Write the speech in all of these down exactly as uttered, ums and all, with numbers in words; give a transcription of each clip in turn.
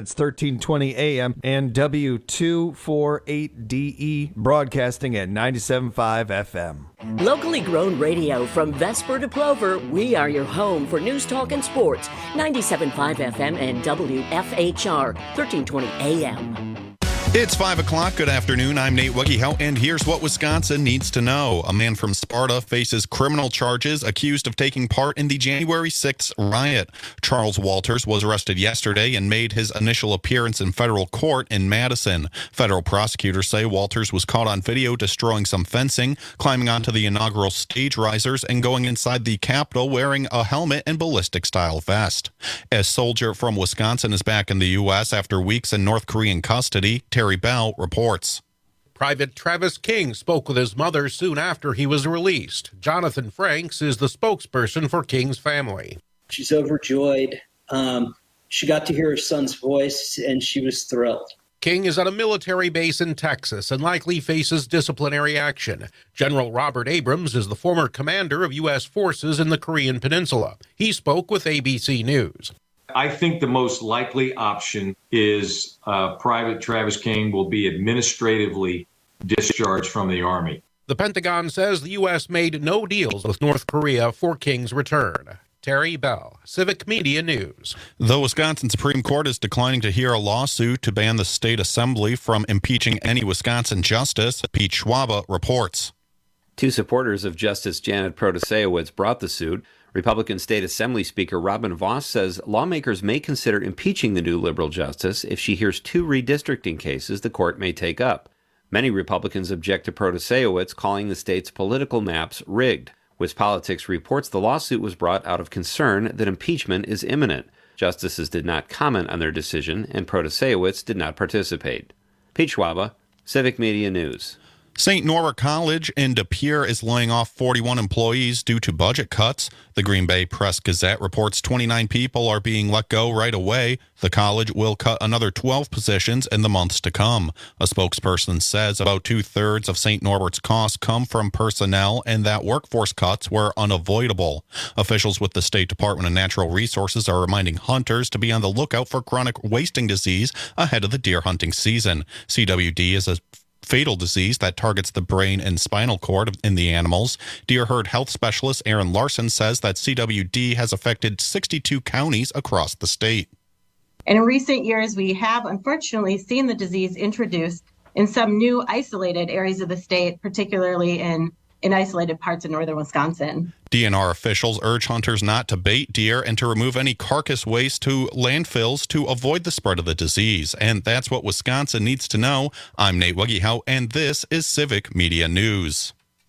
It's thirteen twenty A M and W two forty-eight D E broadcasting at ninety-seven point five F M. Locally grown radio from Vesper to Plover, we are your home for news, talk, and sports. ninety-seven point five F M and W F H R, thirteen twenty A M. It's five o'clock. Good afternoon. I'm Nate Wuggehout, and here's what Wisconsin needs to know. A man from Sparta faces criminal charges accused of taking part in the January sixth riot. Charles Walters was arrested yesterday and made his initial appearance in federal court in Madison. Federal prosecutors say Walters was caught on video destroying some fencing, climbing onto the inaugural stage risers, and going inside the Capitol wearing a helmet and ballistic-style vest. A soldier from Wisconsin is back in the U S after weeks in North Korean custody. Terry Bell reports. Private Travis King spoke with his mother soon after he was released. Jonathan Franks is the spokesperson for King's family. She's overjoyed. Um, she got to hear her son's voice, and she was thrilled. King is at a military base in Texas and likely faces disciplinary action. General Robert Abrams is the former commander of U S forces in the Korean Peninsula. He spoke with A B C News. I think the most likely option is uh, Private Travis King will be administratively discharged from the Army. The Pentagon says the U S made no deals with North Korea for King's return. Terry Bell, Civic Media News. The Wisconsin Supreme Court is declining to hear a lawsuit to ban the state assembly from impeaching any Wisconsin justice. Pete Schwaba reports. Two supporters of Justice Janet Protasewicz brought the suit. Republican State Assembly Speaker Robin Vos says lawmakers may consider impeaching the new liberal justice if she hears two redistricting cases the court may take up. Many Republicans object to Protasewicz, calling the state's political maps rigged. WisPolitics reports the lawsuit was brought out of concern that impeachment is imminent. Justices did not comment on their decision, and Protasewicz did not participate. Pete Schwaba, Civic Media News. Saint Nora College in De Pere is laying off forty-one employees due to budget cuts. The Green Bay Press-Gazette reports twenty-nine people are being let go right away. The college will cut another twelve positions in the months to come. A spokesperson says about two-thirds of Saint Norbert's costs come from personnel and that workforce cuts were unavoidable. Officials with the State Department of Natural Resources are reminding hunters to be on the lookout for chronic wasting disease ahead of the deer hunting season. C W D is a fatal disease that targets the brain and spinal cord in the animals. Deer herd health specialist Aaron Larson says that C W D has affected sixty-two counties across the state. And in recent years, we have unfortunately seen the disease introduced in some new isolated areas of the state, particularly in, in isolated parts of northern Wisconsin. D N R officials urge hunters not to bait deer and to remove any carcass waste to landfills to avoid the spread of the disease. And that's what Wisconsin needs to know. I'm Nate Wuggehout, and this is Civic Media News.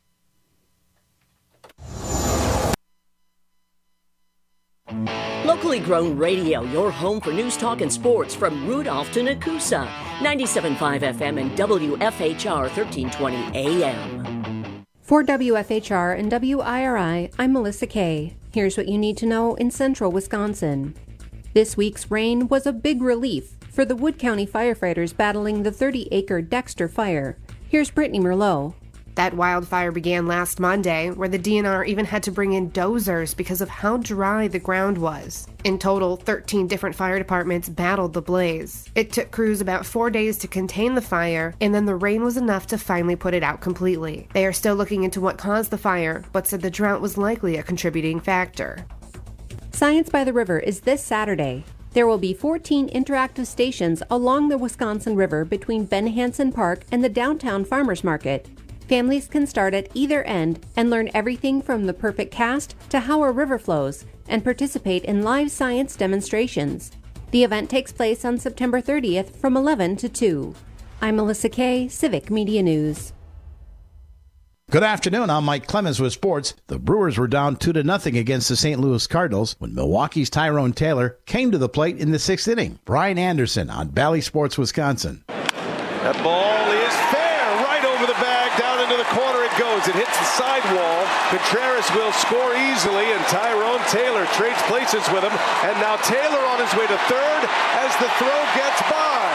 Locally grown radio, your home for news, talk, and sports from Rudolph to Nakusa. ninety-seven point five F M and W F H R, thirteen twenty A M. For W F H R and W I R I, I'm Melissa Kay. Here's what you need to know in central Wisconsin. This week's rain was a big relief for the Wood County firefighters battling the thirty-acre Dexter fire. Here's Brittany Merlot. That wildfire began last Monday, where the D N R even had to bring in dozers because of how dry the ground was. In total, thirteen different fire departments battled the blaze. It took crews about four days to contain the fire, and then the rain was enough to finally put it out completely. They are still looking into what caused the fire, but said the drought was likely a contributing factor. Science by the River is this Saturday. There will be fourteen interactive stations along the Wisconsin River between Ben Hansen Park and the downtown farmers market. Families can start at either end and learn everything from the perfect cast to how a river flows and participate in live science demonstrations. The event takes place on September thirtieth from eleven to two. I'm Melissa Kay, Civic Media News. Good afternoon, I'm Mike Clemens with sports. The Brewers were down two to nothing against the Saint Louis Cardinals when Milwaukee's Tyrone Taylor came to the plate in the sixth inning. Brian Anderson on Valley Sports, Wisconsin. That ball is fair, right over the bag, down into the corner it goes. It hits the sidewall. Contreras will score easily, and Tyrone Taylor trades places with him. And now Taylor on his way to third as the throw gets by.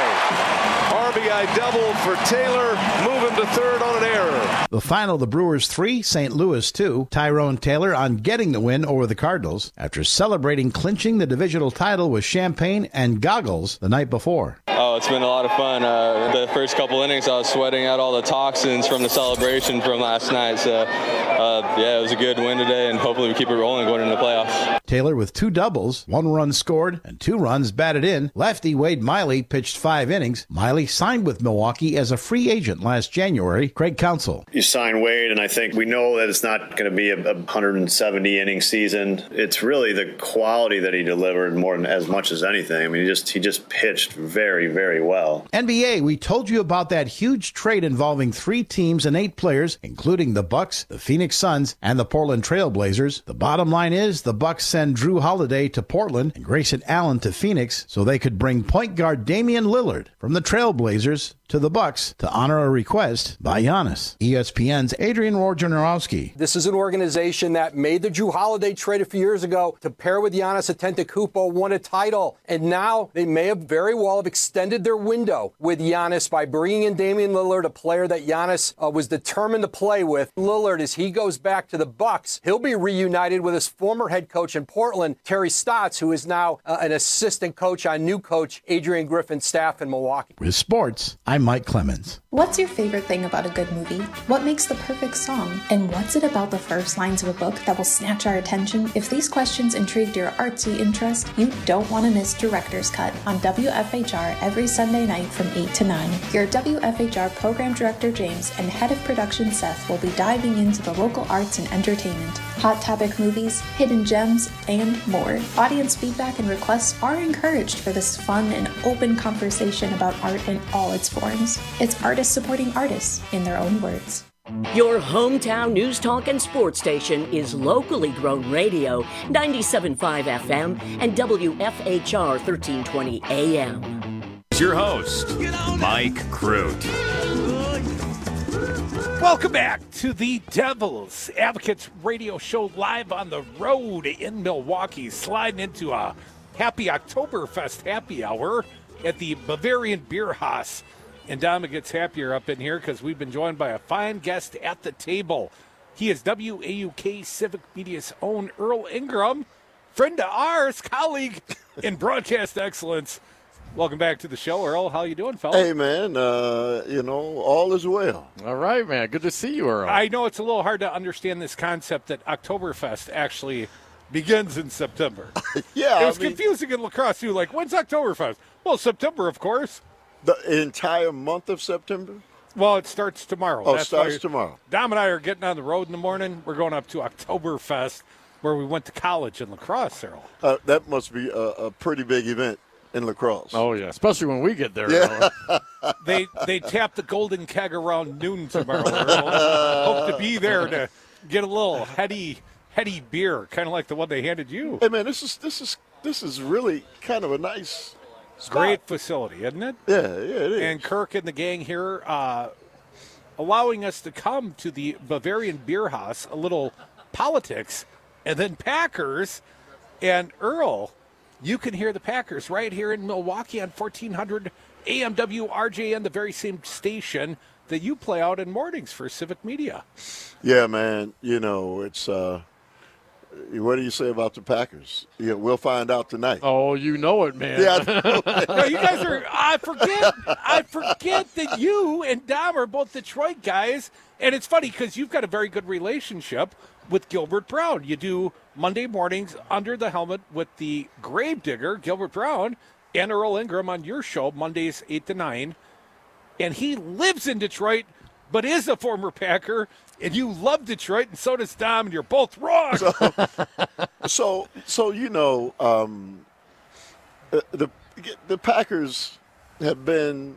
R B I double for Taylor. Move him to third on an error. The final, the Brewers three, Saint Louis two. Tyrone Taylor on getting the win over the Cardinals after celebrating clinching the divisional title with champagne and goggles the night before. Oh, it's been a lot of fun. Uh, the first couple innings, I was sweating out all the toxins from the celebration from last night. So, uh, yeah, it was a good win today, and hopefully we keep it rolling going into the playoffs. Taylor with two doubles, one run scored, and two runs batted in. Lefty Wade Miley pitched five innings. Miley signed with Milwaukee as a free agent last January. Craig Counsell. You sign Wade, and I think we know that it's not going to be a, a one hundred seventy inning season. It's really the quality that he delivered more than as much as anything. I mean, he just he just pitched very, very well. N B A, we told you about that huge trade involving three teams and eight players, including the Bucks, the Phoenix Suns, and the Portland Trail Blazers. The bottom line is the Bucks send Drew Holiday to Portland and Grayson Allen to Phoenix so they could bring point guard Damian Lillard from the Trail Blazers to the Bucks to honor a request by Giannis. E S P N's Adrian Wojnarowski. This is an organization that made the Drew Holiday trade a few years ago to pair with Giannis Antetokounmpo, won a title, and now they may have very well have extended their window with Giannis by bringing in Damian Lillard, a player that Giannis uh, was determined to play with. Lillard, as he goes back to the Bucks, he'll be reunited with his former head coach in Portland, Terry Stotts, who is now uh, an assistant coach on new coach Adrian Griffin's staff in Milwaukee. With sports, I'm Mike Clemens. What's your favorite thing about a good movie? What makes the perfect song? And what's it about the first lines of a book that will snatch our attention? If these questions intrigued your artsy interest, you don't want to miss Director's Cut on W F H R every Sunday night from eight to nine. Your W F H R Program Director James and Head of Production Seth will be diving into the local arts and entertainment, hot topic movies, hidden gems, and more. Audience feedback and requests are encouraged for this fun and open conversation about art in all its forms. It's artists supporting artists in their own words. Your hometown news talk and sports station is locally grown radio, ninety-seven point five F M and W F H R thirteen twenty A M. Your host, Mike Crute. Welcome back to the Devil's Advocates radio show live on the road in Milwaukee, sliding into a happy Oktoberfest happy hour at the Bavarian Beer Haus. And Dama gets happier up in here because we've been joined by a fine guest at the table. He is W A U K Civic Media's own Earl Ingram, friend of ours, colleague in broadcast excellence. Welcome back to the show, Earl. How you doing, fella? Hey, man. Uh, you know, all is well. All right, man. Good to see you, Earl. I know it's a little hard to understand this concept that Oktoberfest actually begins in September. Yeah. It was I mean, confusing in lacrosse, too. Like, when's Oktoberfest? Well, September, of course. The entire month of September? Well, it starts tomorrow. Oh, it That's starts why tomorrow. Dom and I are getting on the road in the morning. We're going up to Oktoberfest, where we went to college in lacrosse, Earl. Uh, that must be a, a pretty big event in lacrosse. Oh, yeah, especially when we get there. Yeah. they they tap the golden keg around noon tomorrow, Earl. Hope to be there to get a little heady, heady beer, kind of like the one they handed you. Hey, man, this is this is this is really kind of a nice spot. Great facility, isn't it? Yeah, yeah, it is. And Kirk and the gang here uh, allowing us to come to the Bavarian Beer Haus, a little politics, and then Packers. And Earl, you can hear the Packers right here in Milwaukee on fourteen hundred A M W R J N, the very same station that you play out in mornings for Civic Media. Yeah, man. You know, it's uh, what do you say about the Packers? Yeah, we'll find out tonight. Oh, you know it, man. Yeah, I know, man. No, you guys are. I forget. I forget that you and Dom are both Detroit guys, and it's funny because you've got a very good relationship with Gilbert Brown. You do Monday mornings under the helmet with the Gravedigger, Gilbert Brown, and Earl Ingram on your show Mondays eight to nine, and he lives in Detroit, but is a former Packer. And you love Detroit, and so does Dom, and you're both wrong. So, so, so you know, um, the the Packers have been,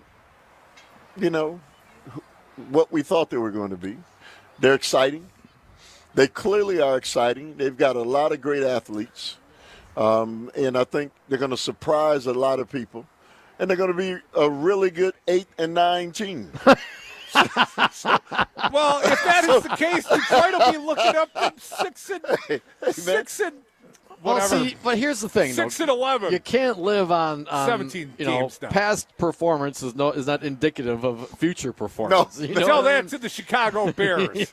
you know, what we thought they were going to be. They're exciting. They clearly are exciting. They've got a lot of great athletes, um, and I think they're going to surprise a lot of people. And they're going to be a really good eight and nine team. Well, if that is the case, Detroit will be looking up from six and Hey, hey, six and Well, whatever. see, but here's the thing, Six though. and eleven. You can't live on, on Seventeen you know, games now. past performance is no is not indicative of future performance. No. You know Tell what I that mean? to the Chicago Bears.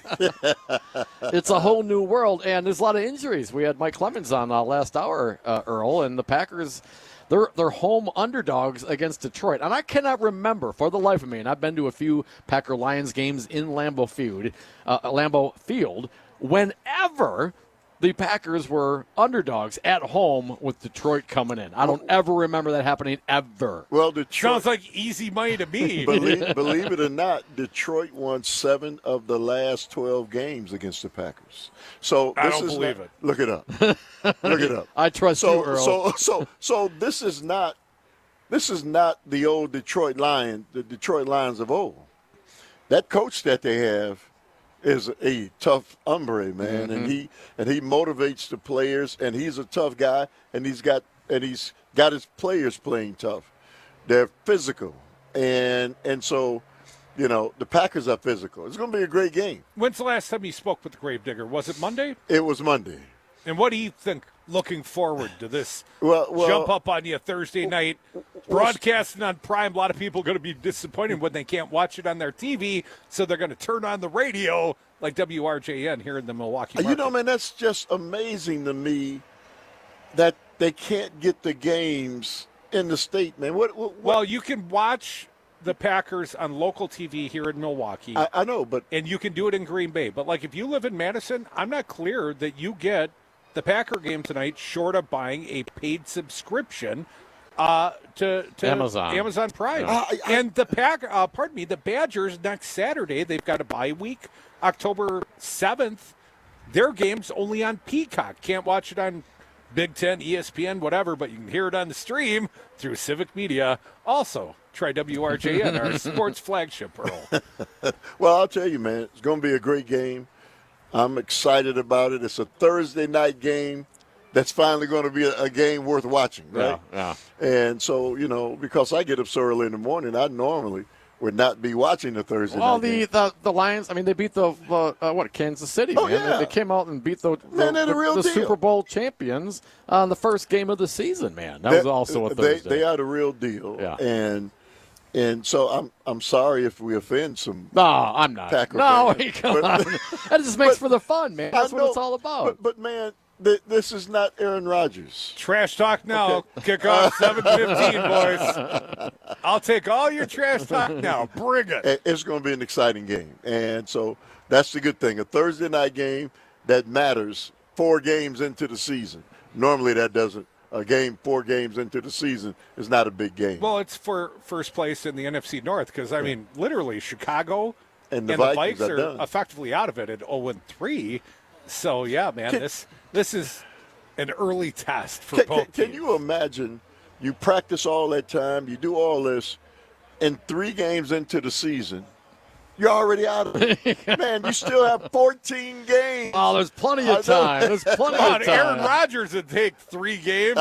It's a whole new world, and there's a lot of injuries. We had Mike Clemens on uh, last hour, uh, Earl, and the Packers. They're, they're home underdogs against Detroit. And I cannot remember for the life of me, and I've been to a few Packer-Lions games in Lambeau Field, uh, Lambeau Field, whenever the Packers were underdogs at home with Detroit coming in. I don't ever remember that happening ever. Well, Detroit, Sounds like easy money to me. believe, believe it or not, Detroit won seven of the last twelve games against the Packers. So I this don't is believe not, it. Look it up. Look it up. I trust so, you, Earl. So, so, so this is not this is not the old Detroit Lions, the Detroit Lions of old. That coach that they have is a tough hombre, man, Mm-hmm. and he and he motivates the players, and he's a tough guy, and he's got and he's got his players playing tough. They're physical, and and so, you know, the Packers are physical. It's going to be a great game. When's the last time you spoke with the Gravedigger? Was it Monday? It was Monday. And what do you think looking forward to this Well, well jump up on you Thursday night, broadcasting on Prime? A lot of people are going to be disappointed when they can't watch it on their T V, so they're going to turn on the radio like W R J N here in the Milwaukee market. You know, man, that's just amazing to me that they can't get the games in the state, man. What? what, what? Well, you can watch the Packers on local T V here in Milwaukee. I, I know, but and you can do it in Green Bay. But like if you live in Madison, I'm not clear that you get the Packer game tonight short of buying a paid subscription uh, to, to Amazon. Amazon Prime. Yeah. I- I- and the Pack, uh, pardon me, the Badgers next Saturday, they've got a bye week, October seventh. Their game's only on Peacock. Can't watch it on Big Ten, E S P N, whatever, but you can hear it on the stream through Civic Media. Also, try W R J N, our sports flagship, Earl. Well, I'll tell you, man, it's going to be a great game. I'm excited about it. It's a Thursday night game that's finally going to be a, a game worth watching, right? Yeah, And so, you know, because I get up so early in the morning, I normally would not be watching the Thursday Well, night the, game. the the Lions. I mean, they beat the uh, uh, what Kansas City. Oh, man. yeah. They, they came out and beat the the, Man, they're the real the deal. Super Bowl champions on the first game of the season. Man, that was also a they, Thursday. They are the real deal. Yeah. And and so I'm I'm sorry if we offend some. No, I'm not. Packer No, fans. come But- on. That just makes but- for the fun, man. I That's what know, it's all about. But, but man, th- this is not Aaron Rodgers. Trash talk now. Kick off seven fifteen, boys. I'll take all your trash talk now. Bring it. And it's going to be an exciting game. And so that's the good thing. A Thursday night game that matters four games into the season. Normally that doesn't. A game four games into the season is not a big game. Well, it's for first place in the N F C North because, I mean, literally Chicago And the and the Vikings Vikes are are done. effectively out of it at oh and three. So, yeah, man, Can- this this is an early test for Can, both can, can teams. you imagine you practice all that time, you do all this, and three games into the season, you're already out of it. Man, you still have fourteen games. Oh, there's plenty I know. of time. There's plenty Come on, of time. Aaron Rodgers would take three games.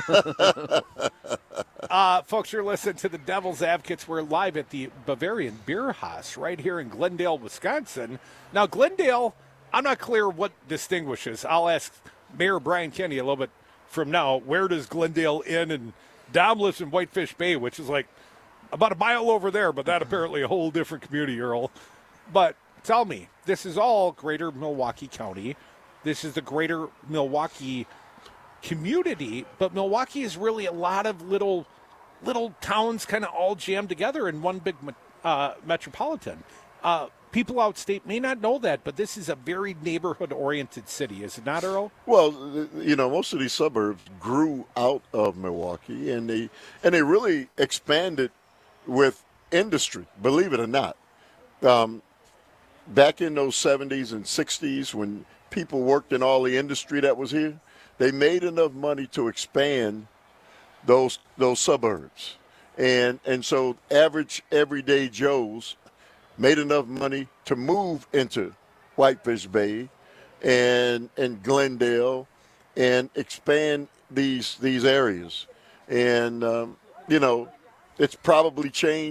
uh, folks, you're listening to the Devil's Advocates. We're live at the Bavarian Beer Haus right here in Glendale, Wisconsin. Now, Glendale, I'm not clear what distinguishes. I'll ask Mayor Brian Kenny a little bit from now. Where does Glendale end? And Dom lives in Whitefish Bay, which is like about a mile over there, but that apparently a whole different community, Earl. But tell me, this is all greater Milwaukee County. This is the greater Milwaukee community, but Milwaukee is really a lot of little little towns kind of all jammed together in one big uh, metropolitan. Uh, people outstate may not know that, but this is a very neighborhood-oriented city, is it not, Earl? Well, you know, most of these suburbs grew out of Milwaukee, and they and they really expanded with industry, believe it or not. Um, back in those seventies and sixties, when people worked in all the industry that was here, they made enough money to expand those those suburbs, and and so average everyday Joes made enough money to move into Whitefish Bay and and Glendale and expand these these areas, and um, you know, it's probably changed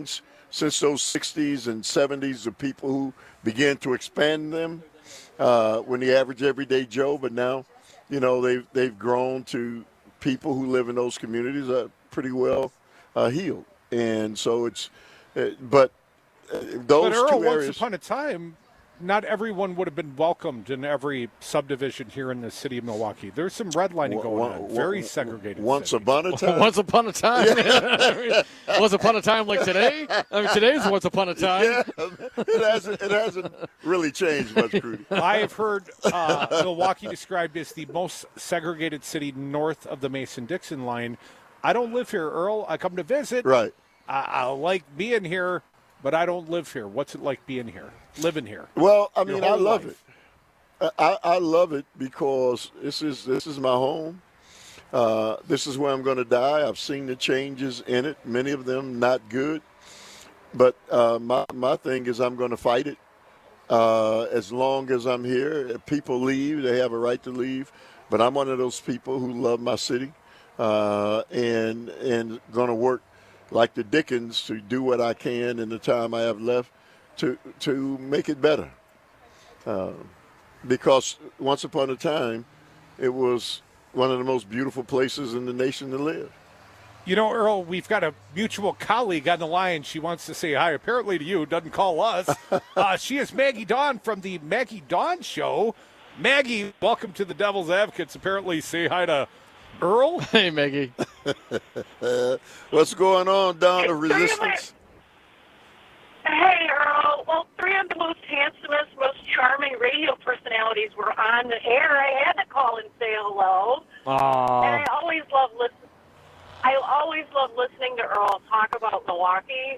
since those sixties and seventies of people who began to expand them uh, when the average everyday Joe, but now, you know, they've, they've grown to people who live in those communities are pretty well uh, healed. And so it's, uh, but uh, those but Earl, two areas. Once upon a time, not everyone would have been welcomed in every subdivision here in the city of Milwaukee. There's some redlining going One- on. one- Very segregated. Once city. upon a time. Once upon a time. I mean, once upon a time like today. I mean, today's once upon a time. Yeah, it hasn't, it hasn't really changed much, Crudy. I have heard uh, Milwaukee described as the most segregated city north of the Mason-Dixon line. I don't live here, Earl. I come to visit. Right. I, I like being here, but I don't live here. What's it like being here, living here? Well, I Your mean, I whole love life? it. I, I love it because this is this is my home. Uh, this is where I'm going to die. I've seen the changes in it, many of them not good. But uh, my, my thing is I'm going to fight it. Uh, as long as I'm here, if people leave, they have a right to leave. But I'm one of those people who love my city uh, and and going to work like the Dickens to do what I can in the time I have left to to make it better. Uh, because once upon a time, it was one of the most beautiful places in the nation to live. You know, Earl, we've got a mutual colleague on the line. She wants to say hi, apparently to you, doesn't call us. uh, she is Maggie Dawn from the Maggie Dawn Show. Maggie, welcome to the Devil's Advocates. Apparently, say hi to Earl. Hey, Maggie. What's going on, Dawn of Resistance? Hey, Earl. Well, three of the most handsomest, most charming radio personalities were on the air. I had to call and say hello. Aww. And I always love listening. I always love listening to Earl talk about Milwaukee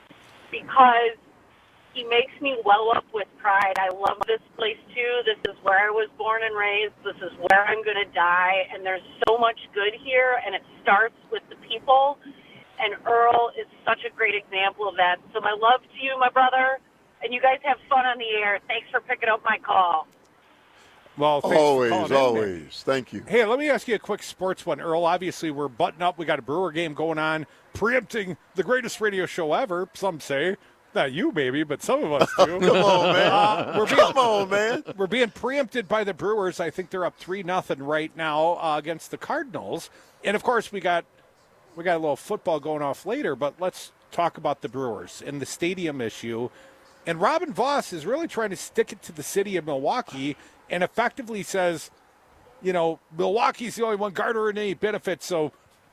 because he makes me well up with pride. I love this place, too. This is where I was born and raised. This is where I'm going to die. And there's so much good here, and it starts with the people. And Earl is such a great example of that. So my love to you, my brother, and you guys have fun on the air. Thanks for picking up my call. Well, thanks for Always, calling in, always. Maggie. Thank you. Hey, let me ask you a quick sports one, Earl. Obviously, we're buttoned up. We got a Brewer game going on, preempting the greatest radio show ever, some say. Not you, maybe, but some of us do. Come on, man. Uh, we're being, Come on, man. We're being preempted by the Brewers. I think they're up three nothing right now uh, against the Cardinals. And, of course, we got we got a little football going off later, but let's talk about the Brewers and the stadium issue. And Robin Voss is really trying to stick it to the city of Milwaukee and effectively says, you know, Milwaukee's the only one garnering any benefits, so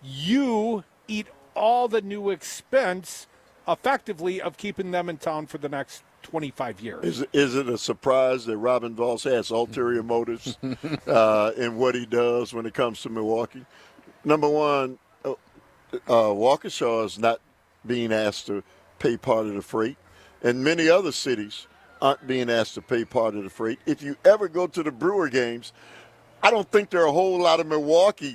you eat all the new expense effectively of keeping them in town for the next twenty-five years. Is, is it a surprise that Robin Voss has ulterior motives uh, in what he does when it comes to Milwaukee? Number one, uh, uh, Waukesha is not being asked to pay part of the freight, and many other cities aren't being asked to pay part of the freight. If you ever go to the Brewer games, I don't think there are a whole lot of Milwaukee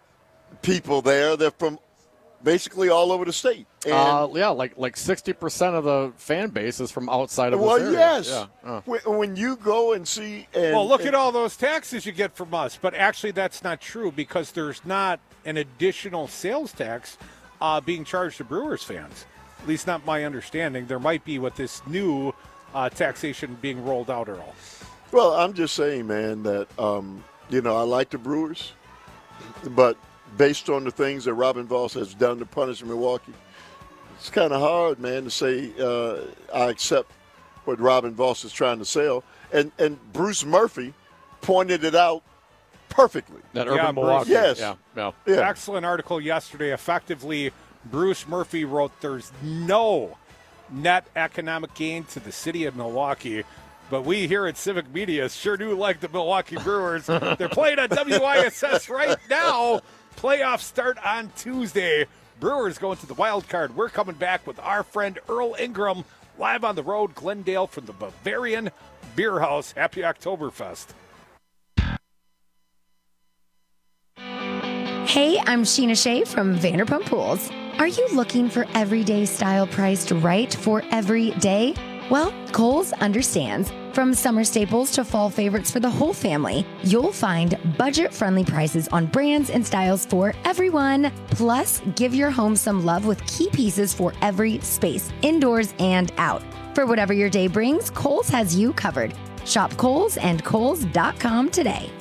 people there. They're from basically all over the state. And Uh, yeah, like like sixty percent of the fan base is from outside of well, this area. yes. Yeah. Uh. When, when you go and see, and, well, look and, at all those taxes you get from us. But actually, that's not true because there's not an additional sales tax uh, being charged to Brewers fans. At least not my understanding. There might be with this new uh, taxation being rolled out, Earl. Well, I'm just saying, man, that, um, you know, I like the Brewers, but based on the things that Robin Voss has done to punish Milwaukee, it's kind of hard, man, to say uh, I accept what Robin Voss is trying to sell. And and Bruce Murphy pointed it out perfectly. That urban Yeah, Milwaukee. Yes. Yeah. Yeah. Yeah. Excellent article yesterday. Effectively, Bruce Murphy wrote there's no net economic gain to the city of Milwaukee. But we here at Civic Media sure do like the Milwaukee Brewers. They're playing on W I S S right now. Playoffs start on Tuesday. Brewers going to the wild card. We're coming back with our friend Earl Ingram live on the road, Glendale from the Bavarian Beer House. Happy Oktoberfest. Hey, I'm Sheena Shea from Vanderpump Pools. Are you looking for everyday style priced right for every day? Well, Kohl's understands. From summer staples to fall favorites for the whole family, you'll find budget-friendly prices on brands and styles for everyone. Plus, give your home some love with key pieces for every space, indoors and out. For whatever your day brings, Kohl's has you covered. Shop Kohl's and Kohl's dot com today.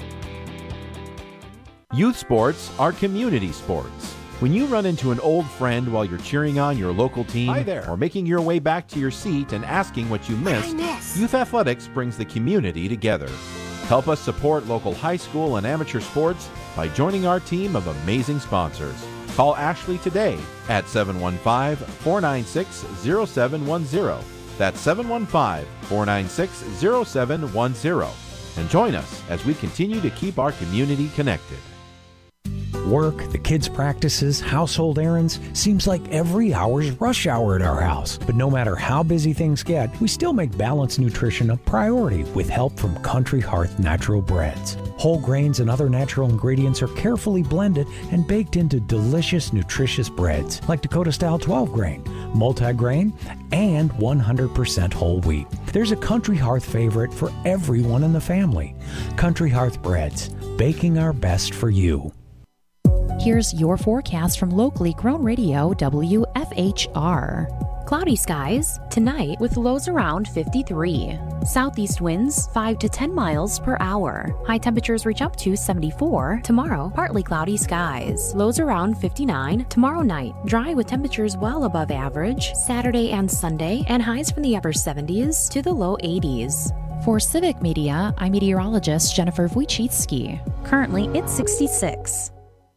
Youth sports are community sports. When you run into an old friend while you're cheering on your local team Hi there. or making your way back to your seat and asking what you missed, Youth Athletics brings the community together. Help us support local high school and amateur sports by joining our team of amazing sponsors. Call Ashley today at seven one five, four nine six, zero seven one zero. That's seven one five, four nine six, zero seven one zero. And join us as we continue to keep our community connected. Work, the kids' practices, household errands, seems like every hour's rush hour at our house. But no matter how busy things get, we still make balanced nutrition a priority with help from Country Hearth Natural Breads. Whole grains and other natural ingredients are carefully blended and baked into delicious, nutritious breads like Dakota-style twelve grain, multi-grain, and one hundred percent whole wheat. There's a Country Hearth favorite for everyone in the family. Country Hearth Breads, baking our best for you. Here's your forecast from locally grown radio W F H R. Cloudy skies tonight with lows around fifty-three. Southeast winds five to ten miles per hour. High temperatures reach up to seventy-four. Tomorrow, partly cloudy skies. Lows around fifty-nine. Tomorrow night, dry with temperatures well above average. Saturday and Sunday, and highs from the upper seventies to the low eighties. For Civic Media, I'm meteorologist Jennifer Wojcicki. Currently, it's sixty-six.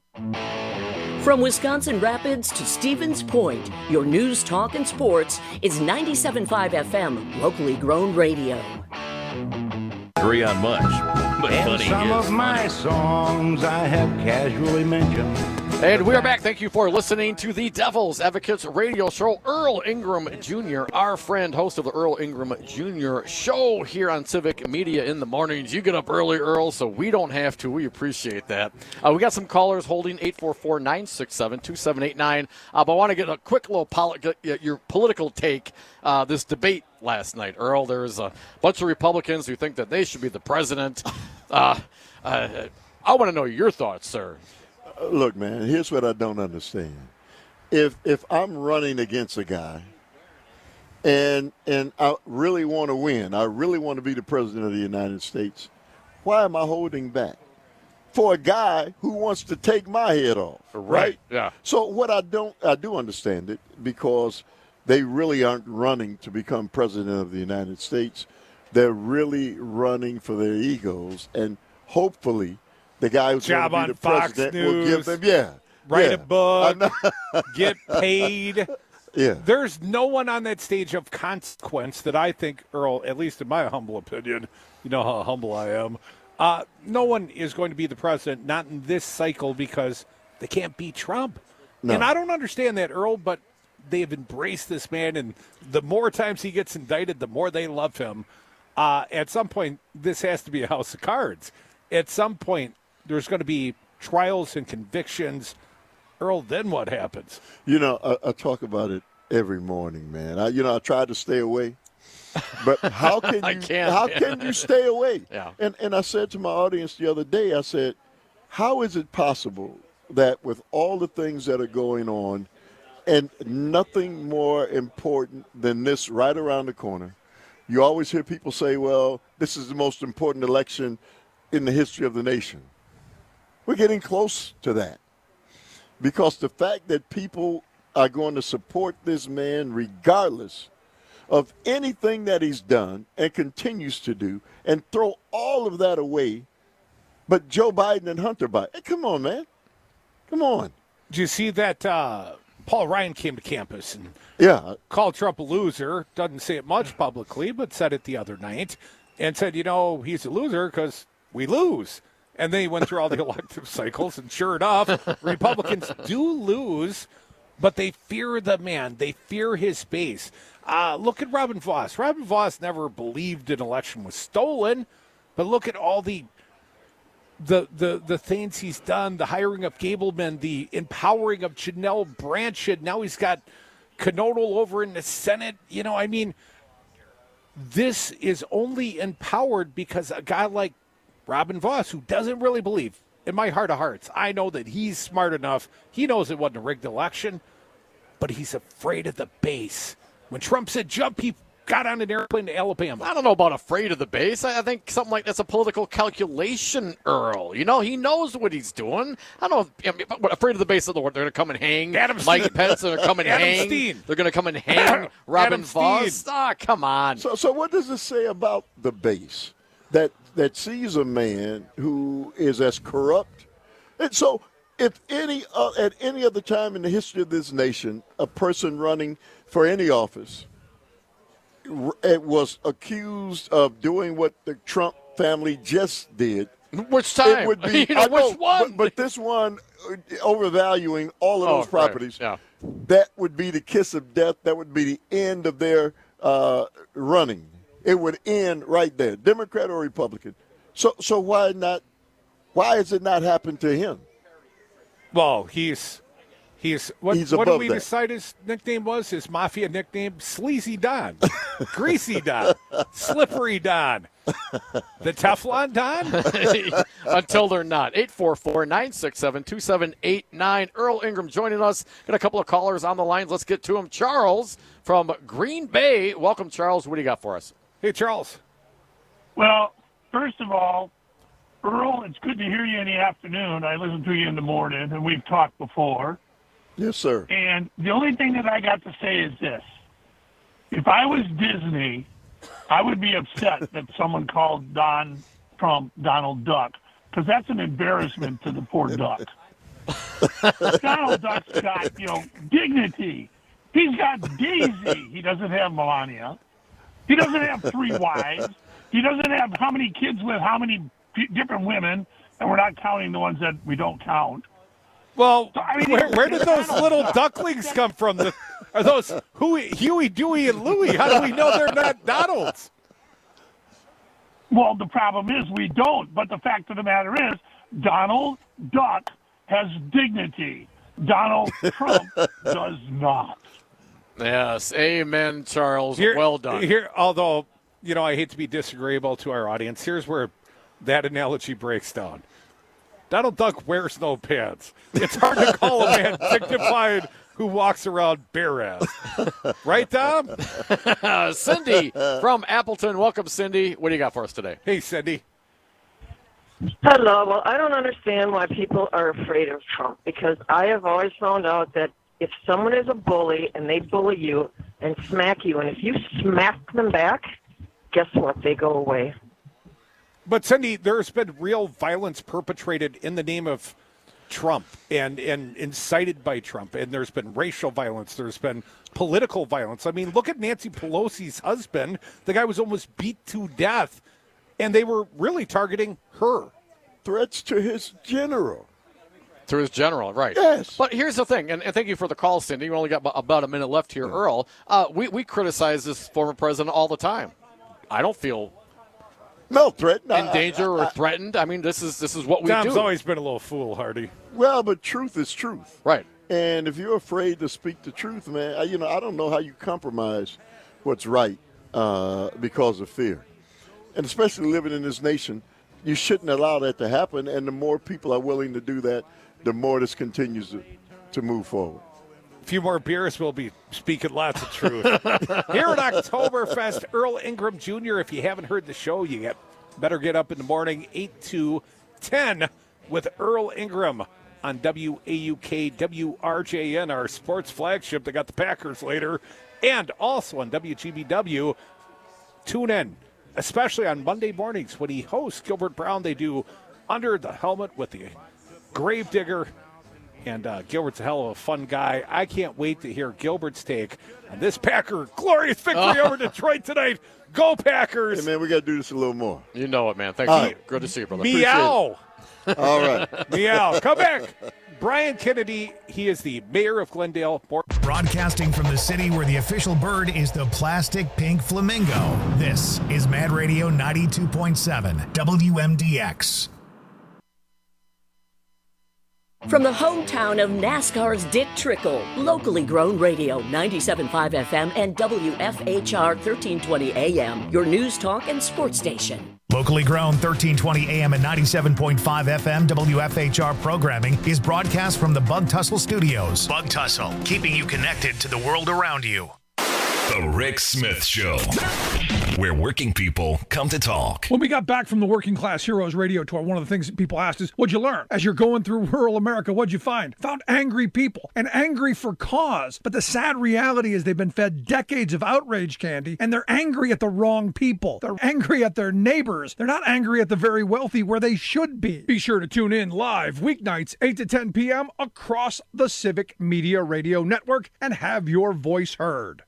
From Wisconsin Rapids to Stevens Point, your news, talk, and sports is ninety-seven point five F M, locally grown radio. Agree on much, but And funny some is of my funny. songs I have casually mentioned. And we are back. Thank you for listening to the Devil's Advocates radio show. Earl Ingram Junior, our friend, host of the Earl Ingram Junior show here on Civic Media in the mornings. You get up early, Earl, so we don't have to. We appreciate that. Uh, we got some callers holding eight four four, nine six seven, two seven eight nine. Uh, but I want to get a quick little poli- get your political take. Uh, this debate last night, Earl. There's a bunch of Republicans who think that they should be the president. Uh, uh, I want to know your thoughts, sir. Look, man, here's what I don't understand. If if I'm running against a guy and and I really want to win, I really want to be the president of the United States, why am I holding back? For a guy who wants to take my head off, right? Right, yeah. So what I don't, I do understand it because they really aren't running to become president of the United States. They're really running for their egos, and hopefully the guy who's going Job to be on the Fox president will give News, them, yeah, write yeah. a book, I know. get paid. Yeah. There's no one on that stage of consequence that I think, Earl, at least in my humble opinion, you know how humble I am, uh, no one is going to be the president, not in this cycle, because they can't beat Trump. No. And I don't understand that, Earl, but they've embraced this man, and the more times he gets indicted, the more they love him. Uh, at some point, this has to be a house of cards. At some point, there's going to be trials and convictions. Earl, then what happens? You know, I, I talk about it every morning, man. I, you know, I try to stay away, but how can I you? can't, how yeah. can you stay away? Yeah. And and I said to my audience the other day, I said, how is it possible that with all the things that are going on, and nothing more important than this right around the corner, you always hear people say, well, this is the most important election in the history of the nation. We're getting close to that. Because the fact that people are going to support this man regardless of anything that he's done and continues to do and throw all of that away, but Joe Biden and Hunter Biden. Hey, come on, man. Come on. Did you see that uh, Paul Ryan came to campus and yeah. called Trump a loser? Doesn't say it much publicly, but said it the other night and said, you know, he's a loser because we lose. And then he went through all the elective cycles, and sure enough, Republicans do lose, but they fear the man. They fear his base. Uh, look at Robin Vos. Robin Vos never believed an election was stolen, but look at all the the the the things he's done, the hiring of Gableman, the empowering of Janelle Branch. Now he's got Knodel over in the Senate. You know, I mean, this is only empowered because a guy like Robin Voss, who doesn't really believe, in my heart of hearts, I know that he's smart enough. He knows it wasn't a rigged election, but he's afraid of the base. When Trump said jump, he got on an airplane to Alabama. I don't know about afraid of the base. I think something like that's a political calculation, Earl. You know, he knows what he's doing. I don't know. If, I mean, afraid of the base of the word. They're going to come and hang Adam Mike Pence. They're going to come and Adam hang. Steen. They're going to come and hang Robin Voss. Ah, come on. So, so what does it say about the base that that sees a man who is as corrupt? And so, if any uh, at any other time in the history of this nation, a person running for any office it was accused of doing what the Trump family just did. Which time? It would be, you know, I know, which one? But, but this one, overvaluing all of Oh, those properties, right, that would be the kiss of death. That would be the end of their uh, running. It would end right there, Democrat or Republican. So, so why not? Why has it not happened to him? Well, he's he's what, He's what did above we that. decide his nickname was? His mafia nickname? Sleazy Don, Greasy Don, Slippery Don, the Teflon Don? Until they're not. eight four four, nine six seven, two seven eight nine. Earl Ingram joining us. Got a couple of callers on the lines. Let's get to him. Charles from Green Bay. Welcome, Charles. What do you got for us? Hey, Charles. Well, first of all, Earl, it's good to hear you in the afternoon. I listen to you in the morning, and we've talked before. Yes, sir. And the only thing that I got to say is this. If I was Disney, I would be upset that someone called Don Trump Donald Duck, because that's an embarrassment to the poor duck. Donald Duck's got, you know, dignity. He's got Daisy. He doesn't have Melania. He doesn't have three wives. He doesn't have how many kids with how many p- different women, and we're not counting the ones that we don't count. Well, So, I mean, where, where did those Donald little Duck. ducklings come from? The, are those Huey, Huey, Dewey, and Louie? How do we know they're not Donalds? Well, the problem is we don't. But the fact of the matter is, Donald Duck has dignity. Donald Trump does not. Yes, amen, Charles. Here- well done. Here, although, you know, I hate to be disagreeable to our audience. Here's where that analogy breaks down. Donald Duck wears no pants. It's hard to call a man dignified who walks around bare-ass. Right, Tom? Cindy from Appleton. Welcome, Cindy. What do you got for us today? Hey, Cindy. Hello. Well, I don't understand why people are afraid of Trump, because I have always found out that if someone is a bully and they bully you and smack you, and if you smack them back, guess what? They go away. But, Cindy, there's been real violence perpetrated in the name of Trump and, and incited by Trump. And there's been racial violence. There's been political violence. I mean, look at Nancy Pelosi's husband. The guy was almost beat to death. And they were really targeting her. Threats to his general. To his general, right. Yes. But here's the thing, and, and thank you for the call, Cindy. We only got about, about a minute left here, Earl. Uh, we, we criticize this former president all the time. I don't feel no threatened, in danger or threatened. I mean, this is this is what we Tom's do. always been a little foolhardy. Well, but truth is truth. Right. And if you're afraid to speak the truth, man, I, you know, I don't know how you compromise what's right uh, because of fear. And especially living in this nation, you shouldn't allow that to happen. And the more people are willing to do that, the more this continues to, to move forward. A few more beers, we'll be speaking lots of truth. Here at Oktoberfest, Earl Ingram Junior If you haven't heard the show, you get better get up in the morning, eight to ten with Earl Ingram on W A U K W R J N, our sports flagship. They got the Packers later. And also on W G B W, tune in, especially on Monday mornings when he hosts Gilbert Brown. They do Under the Helmet with the Gravedigger. And uh, Gilbert's a hell of a fun guy. I can't wait to hear Gilbert's take on this Packer glorious victory Oh. over Detroit tonight. Go Packers! Hey, man, we got to do this a little more. You know it, man. Thank All you. right. Good to see you, brother. Meow! All right. Meow. Come back. Brian Kennedy, he is the mayor of Glendale. Broadcasting from the city where the official bird is the plastic pink flamingo. This is Mad Radio ninety-two point seven W M D X. From the hometown of NASCAR's Dick Trickle, locally grown radio, ninety-seven point five F M and W F H R thirteen twenty A M, your news talk and sports station. Locally grown thirteen twenty A M and ninety-seven point five F M W F H R programming is broadcast from the Bug Tussle Studios. Bug Tussle, keeping you connected to the world around you. The Rick Smith Show, where working people come to talk. When we got back from the Working Class Heroes radio tour, one of the things that people asked is, what'd you learn? As you're going through rural America, what'd you find? Found angry people, and angry for cause. But the sad reality is they've been fed decades of outrage candy, and they're angry at the wrong people. They're angry at their neighbors. They're not angry at the very wealthy where they should be. Be sure to tune in live weeknights, eight to ten p.m. across the Civic Media Radio Network and have your voice heard.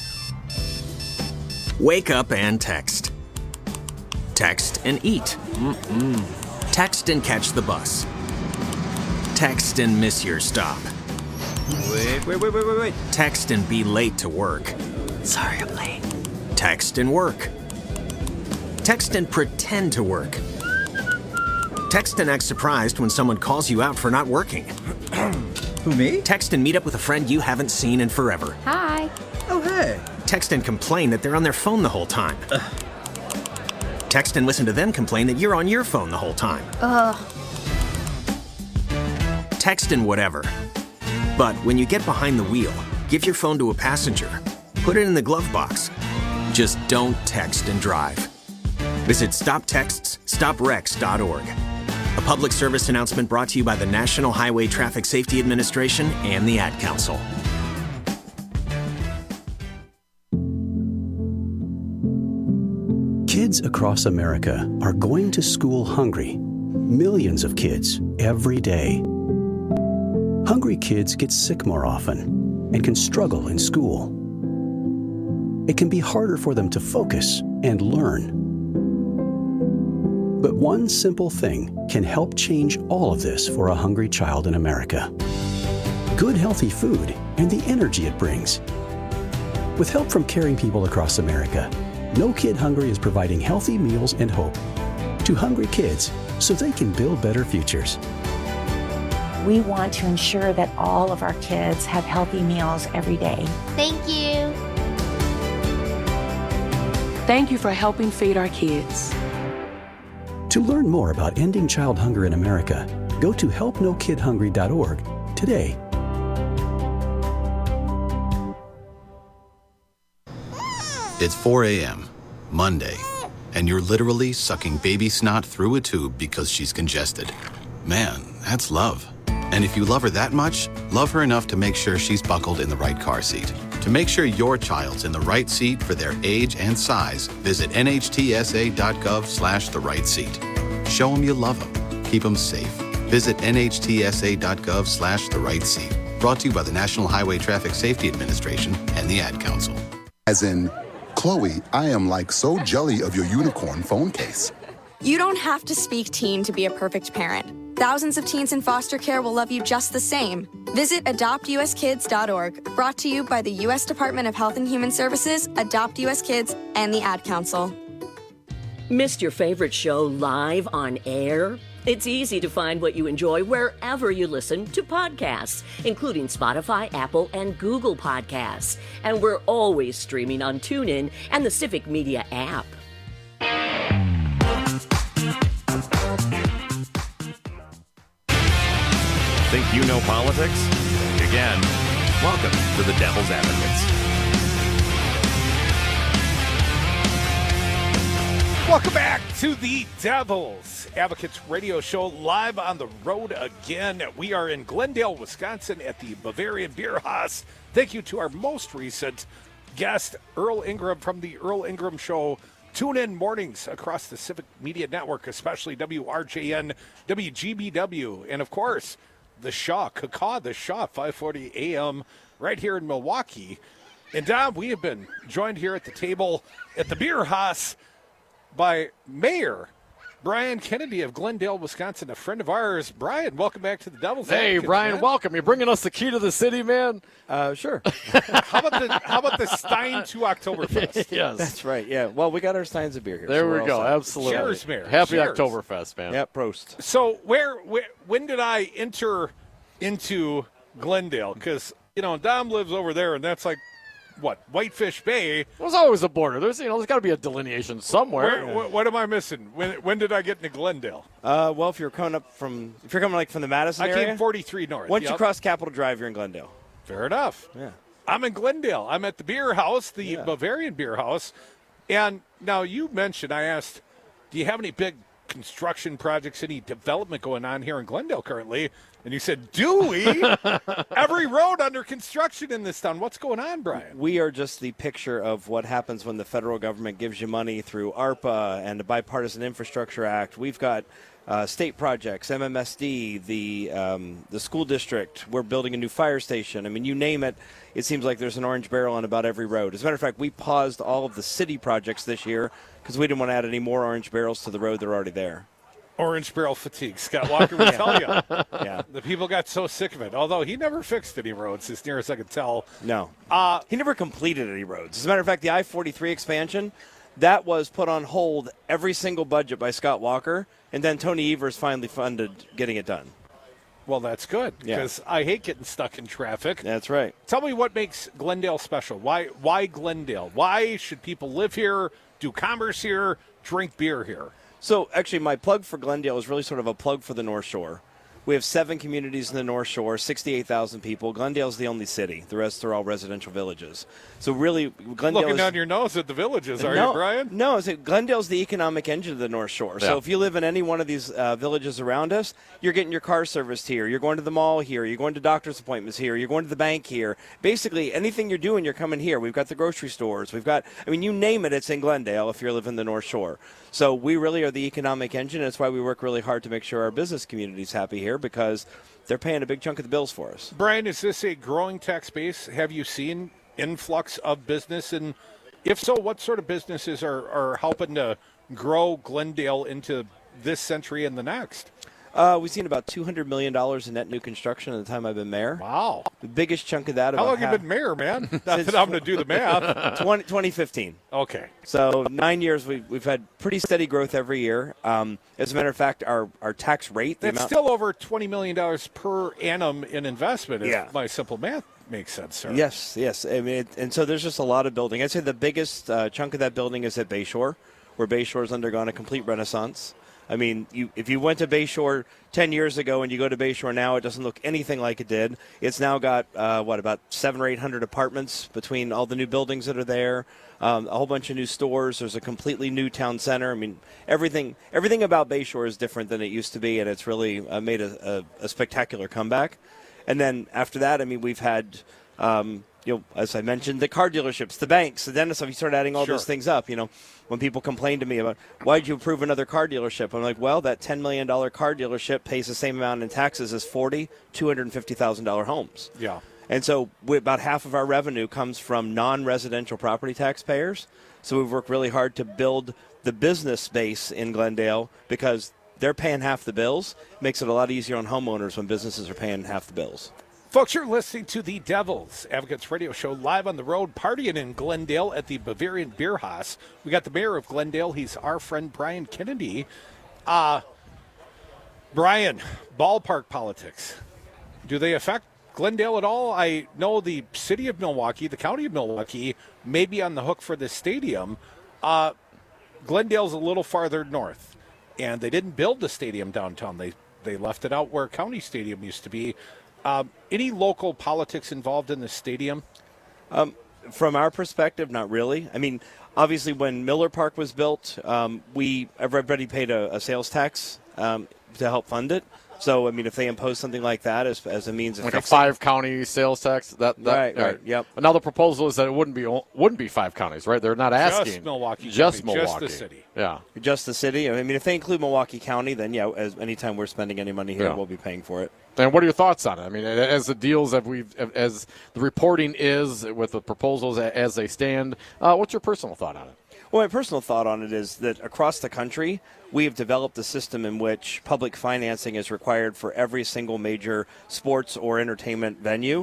Wake up and text. Text and eat. Mm-mm. Text and catch the bus. Text and miss your stop. Wait, wait, wait, wait, wait, wait. Text and be late to work. Sorry, I'm late. Text and work. Text and pretend to work. Text and act surprised when someone calls you out for not working. Who, me? Text and meet up with a friend you haven't seen in forever. Hi. Oh, hey. Text and complain that they're on their phone the whole time. Ugh. Text and listen to them complain that you're on your phone the whole time. Ugh. Text and whatever. But when you get behind the wheel, give your phone to a passenger. Put it in the glove box. Just don't text and drive. Visit stop texts stop wrecks dot org. A public service announcement brought to you by the National Highway Traffic Safety Administration and the Ad Council. Kids across America are going to school hungry. Millions of kids every day. Hungry kids get sick more often and can struggle in school. It can be harder for them to focus and learn. But one simple thing can help change all of this for a hungry child in America. Good, healthy food and the energy it brings. With help from caring people across America, No Kid Hungry is providing healthy meals and hope to hungry kids so they can build better futures. We want to ensure that all of our kids have healthy meals every day. Thank you. Thank you for helping feed our kids. To learn more about ending child hunger in America, go to help no kid hungry dot org today. It's four a.m., Monday, and you're literally sucking baby snot through a tube because she's congested. Man, that's love. And if you love her that much, love her enough to make sure she's buckled in the right car seat. To make sure your child's in the right seat for their age and size, visit N H T S A dot gov slash the right seat. Show them you love them. Keep them safe. Visit N H T S A dot gov slash the right seat. Brought to you by the National Highway Traffic Safety Administration and the Ad Council. As in, Chloe, I am like so jelly of your unicorn phone case. You don't have to speak teen to be a perfect parent. Thousands of teens in foster care will love you just the same. Visit adopt U S kids dot org, brought to you by the U S Department of Health and Human Services, Adopt U S Kids, and the Ad Council. Missed your favorite show live on air? It's easy to find what you enjoy wherever you listen to podcasts, including Spotify, Apple, and Google Podcasts. And we're always streaming on TuneIn and the Civic Media app. Think you know politics? Again, welcome to the Devil's Advocates. Welcome back to the Devil's Advocates radio show, live on the road again. We are in Glendale, Wisconsin at the Bavarian Beer Haus. Thank you to our most recent guest, Earl Ingram from the Earl Ingram Show. Tune in mornings across the Civic Media Network, especially W R J N, W G B W, and of course, the Shaw, Cacaw, the Shaw, five forty a.m. right here in Milwaukee. And Dom, we have been joined here at the table at the Beer Haus by Mayor Brian Kennedy of Glendale, Wisconsin, a friend of ours. Brian, welcome back to the Devil's Hey, Advocates, Brian, man. welcome. You're bringing us the key to the city, man? Uh, sure. how about the How about the Stein to Oktoberfest? Yes. That's right, yeah. Well, we got our Steins of beer here. There so we we're all go, set. absolutely. Cheers, Mayor. Happy Cheers. Oktoberfest, man. Yeah, prost. So where, where when did I enter into Glendale? Because, you know, Dom lives over there, and that's like, what, Whitefish Bay? There's always a border. There's, you know, there's got to be a delineation somewhere. Where, what, what am I missing? When when did I get into Glendale? Uh, well, if you're coming up from, if you're coming like from the Madison I area, came forty-three north. Once yep. you cross Capitol Drive, you're in Glendale. Fair enough. Yeah. I'm in Glendale. I'm at the beer house, the Yeah. Bavarian Beer House. And now you mentioned, I asked, do you have any big construction projects, any development going on here in Glendale currently? And you said, do we? Every road under construction in this town. What's going on, Brian? We are just the picture of what happens when the federal government gives you money through ARPA and the Bipartisan Infrastructure Act. We've got uh, state projects, M M S D, the um, the school district. We're building a new fire station. I mean, you name it, it seems like there's an orange barrel on about every road. As a matter of fact, we paused all of the city projects this year because we didn't want to add any more orange barrels to the road that are already there. Orange barrel fatigue. Scott Walker would tell you. Yeah. The people got so sick of it. Although he never fixed any roads, as near as I could tell. No. Uh, he never completed any roads. As a matter of fact, the I forty-three expansion, that was put on hold every single budget by Scott Walker, and then Tony Evers finally funded getting it done. Well, that's good, Yeah. because I hate getting stuck in traffic. That's right. Tell me what makes Glendale special. Why, why Glendale? Why should people live here, do commerce here, drink beer here? So, actually, my plug for Glendale is really sort of a plug for the North Shore. We have seven communities in the North Shore, sixty-eight thousand people. Glendale's the only city. The rest are all residential villages. So, really, Glendale Looking is... down your nose at the villages, are no, you, Brian? No, it's, Glendale's the economic engine of the North Shore. Yeah. So if you live in any one of these uh, villages around us, you're getting your car serviced here. You're going to the mall here. You're going to doctor's appointments here. You're going to the bank here. Basically, anything you're doing, you're coming here. We've got the grocery stores. We've got, I mean, you name it, it's in Glendale if you're living in the North Shore. So we really are the economic engine. That's why we work really hard to make sure our business community's happy here, because they're paying a big chunk of the bills for us. Brian, is this a growing tax base? Have you seen influx of business? And if so, what sort of businesses are, are helping to grow Glendale into this century and the next? Uh, we've seen about two hundred million dollars in net new construction in the time I've been mayor. Wow. The biggest chunk of that. How about long have half, you been mayor, man? Not that I'm going to do the math. twenty, twenty fifteen. Okay. So nine years, we've, we've had pretty steady growth every year. Um, as a matter of fact, our, our tax rate. The That's amount, still over twenty million dollars per annum in investment, if Yeah. my simple math makes sense, sir. Yes, yes. I mean, it, and so there's just a lot of building. I'd say the biggest uh, chunk of that building is at Bayshore, where Bayshore has undergone a complete renaissance. I mean, you, if you went to Bayshore ten years ago and you go to Bayshore now, it doesn't look anything like it did. It's now got, uh, what, about seven or eight hundred apartments between all the new buildings that are there, um, a whole bunch of new stores. There's a completely new town center. I mean, everything everything about Bayshore is different than it used to be, and it's really uh, made a, a, a spectacular comeback. And then after that, I mean, we've had... Um, You know, as I mentioned, the car dealerships, the banks, the dentists, you start adding all Sure. those things up, you know, when people complain to me about, why'd you approve another car dealership? I'm like, well, that ten million dollars car dealership pays the same amount in taxes as forty two hundred fifty thousand dollars homes. Yeah. And so we, about half of our revenue comes from non-residential property taxpayers. So we've worked really hard to build the business base in Glendale because they're paying half the bills. It makes it a lot easier on homeowners when businesses are paying half the bills. Folks, you're listening to the Devil's Advocates Radio Show live on the road, partying in Glendale at the Bavarian Beer House. We got the mayor of Glendale. He's our friend Brian Kennedy. Uh, Brian, ballpark politics. Do they affect Glendale at all? I know the city of Milwaukee, the county of Milwaukee, may be on the hook for this stadium. Uh, Glendale's a little farther north, and they didn't build the stadium downtown. They, they left it out where County Stadium used to be. Um, any local politics involved in the stadium? Um, from our perspective, not really. I mean, obviously, when Miller Park was built, um, we everybody paid a, a sales tax um, to help fund it. So, I mean, if they impose something like that as, as a means of like a fixing- five county sales tax, that, that Right, right, yep. But now the proposal is that it wouldn't be wouldn't be five counties, right? They're not asking Just Milwaukee just County, Milwaukee, just the city. Yeah, just the city. I mean, if they include Milwaukee County, then yeah, as anytime we're spending any money here, Yeah. we'll be paying for it. And what are your thoughts on it? I mean, as the deals that we've, as the reporting is with the proposals as they stand, uh, what's your personal thought on it? Well, my personal thought on it is that across the country, we have developed a system in which public financing is required for every single major sports or entertainment venue.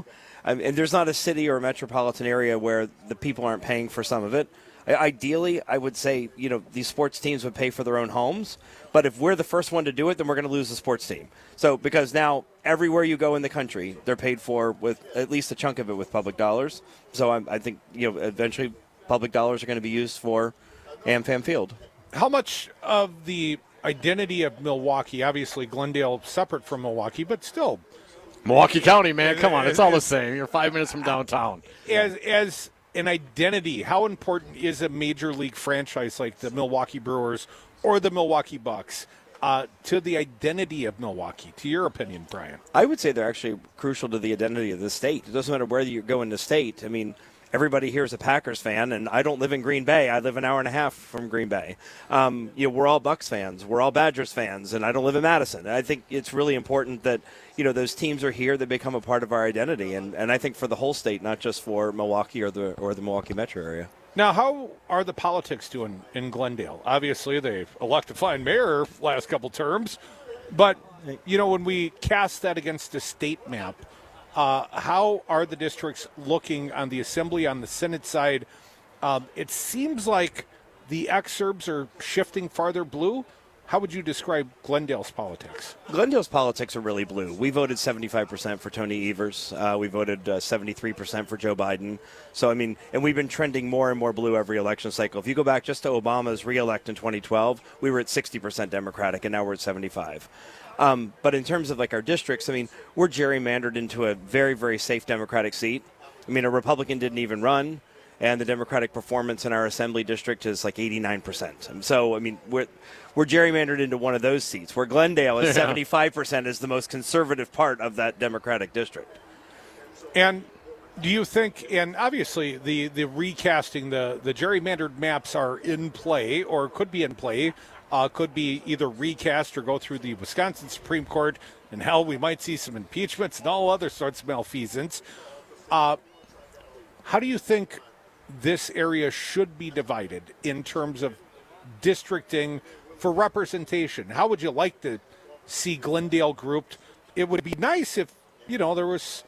I mean, and there's not a city or a metropolitan area where the people aren't paying for some of it. I, ideally, I would say, you know, these sports teams would pay for their own homes. But if we're the first one to do it, then we're going to lose the sports team. So because now everywhere you go in the country, they're paid for with at least a chunk of it with public dollars. So I, I think, you know, eventually public dollars are going to be used for AmFam Field. How much of the identity of Milwaukee, obviously Glendale separate from Milwaukee, but still Milwaukee County, man, come on, it's all the same. You're five minutes from downtown. As as an identity, how important is a major league franchise like the Milwaukee Brewers or the Milwaukee Bucks uh, to the identity of Milwaukee, to your opinion, Brian? I would say they're actually crucial to the identity of the state. It doesn't matter where you go in the state. I mean, everybody here is a Packers fan, and I don't live in Green Bay. I live an hour and a half from Green Bay. Um, you know, we're all Bucks fans. We're all Badgers fans, and I don't live in Madison. I think it's really important that, you know, those teams are here. They become a part of our identity, and, and I think for the whole state, not just for Milwaukee or the or the Milwaukee metro area. Now, how are the politics doing in Glendale? Obviously, they've elected a fine mayor last couple terms, but, you know, when we cast that against a state map, Uh, how are the districts looking on the Assembly, on the Senate side? Um, it seems like the exurbs are shifting farther blue. How would you describe Glendale's politics? Glendale's politics are really blue. We voted seventy-five percent for Tony Evers. Uh, we voted uh, seventy-three percent for Joe Biden. So, I mean, and we've been trending more and more blue every election cycle. If you go back just to Obama's reelect in twenty twelve, we were at sixty percent Democratic, and now we're at seventy-five. Um, but in terms of like our districts, I mean, we're gerrymandered into a very, very safe Democratic seat. I mean, a Republican didn't even run, and the Democratic performance in our assembly district is like eighty-nine percent. And so, I mean, we're we're gerrymandered into one of those seats, where Glendale is yeah. seventy-five percent is the most conservative part of that Democratic district. And do you think, and obviously the, the recasting, the, the gerrymandered maps are in play or could be in play, Uh, could be either recast or go through the Wisconsin Supreme Court, and hell, we might see some impeachments and all other sorts of malfeasance. Uh, how do you think this area should be divided in terms of districting for representation? How would you like to see Glendale grouped? It would be nice if, you know, there was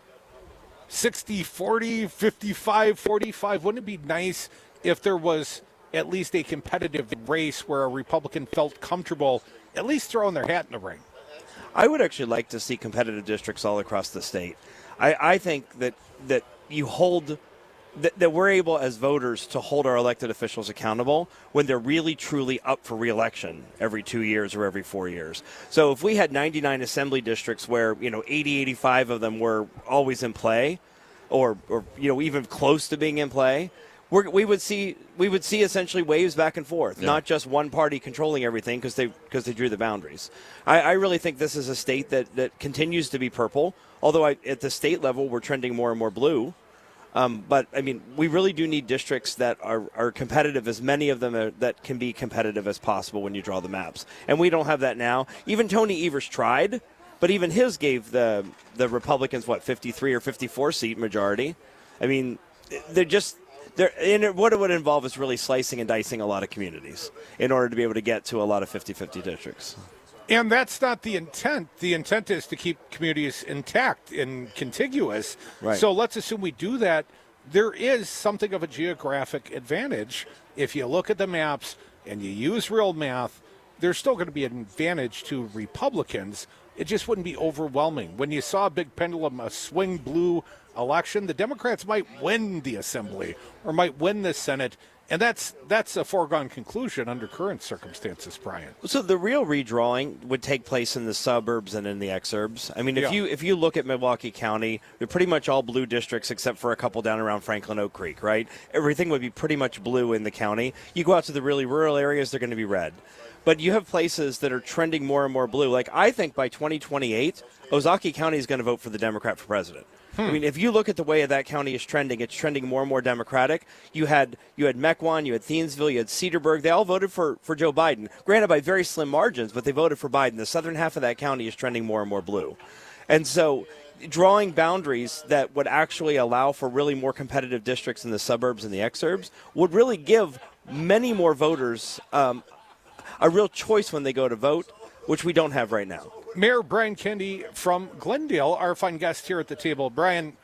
sixty forty, fifty-five forty-five. Wouldn't it be nice if there was at least a competitive race where a Republican felt comfortable at least throwing their hat in the ring? I would actually like to see competitive districts all across the state. I, I think that that you hold that, that we're able as voters to hold our elected officials accountable when they're really truly up for re-election every two years or every four years. So if we had ninety-nine assembly districts where, you know, eighty, eighty-five of them were always in play, or or you know, even close to being in play, We're, we would see we would see essentially waves back and forth, yeah. not just one party controlling everything because they because they drew the boundaries. I, I really think this is a state that, that continues to be purple, although I, at the state level we're trending more and more blue. Um, but, I mean, we really do need districts that are, are competitive, as many of them are, that can be competitive as possible when you draw the maps. And we don't have that now. Even Tony Evers tried, but even his gave the the Republicans, what, fifty-three or fifty-four seat majority. I mean, they're just... There, and it, what it would involve is really slicing and dicing a lot of communities in order to be able to get to a lot of fifty-fifty districts. And that's not the intent. The intent is to keep communities intact and contiguous. Right. So let's assume we do that. There is something of a geographic advantage. If you look at the maps and you use real math, there's still going to be an advantage to Republicans. It just wouldn't be overwhelming. When you saw a big pendulum, a swing blue election, the Democrats might win the Assembly or might win the Senate, and that's that's a foregone conclusion under current circumstances, Brian. So the real redrawing would take place in the suburbs and in the exurbs. I mean, if Yeah. you if you look at Milwaukee County, they're pretty much all blue districts except for a couple down around Franklin Oak Creek, right? Everything would be pretty much blue in the county. You go out to the really rural areas, they're going to be red. But you have places that are trending more and more blue. Like, I think by twenty twenty-eight, Ozaukee County is going to vote for the Democrat for president. Hmm. I mean, if you look at the way that county is trending, it's trending more and more Democratic. You had you had Mequon, you had Thiensville, you had Cedarburg. They all voted for, for Joe Biden. Granted, by very slim margins, but they voted for Biden. The southern half of that county is trending more and more blue. And so drawing boundaries that would actually allow for really more competitive districts in the suburbs and the exurbs would really give many more voters um, a real choice when they go to vote, which we don't have right now. Mayor Brian Kennedy from Glendale, our fine guest here at the table. Brian,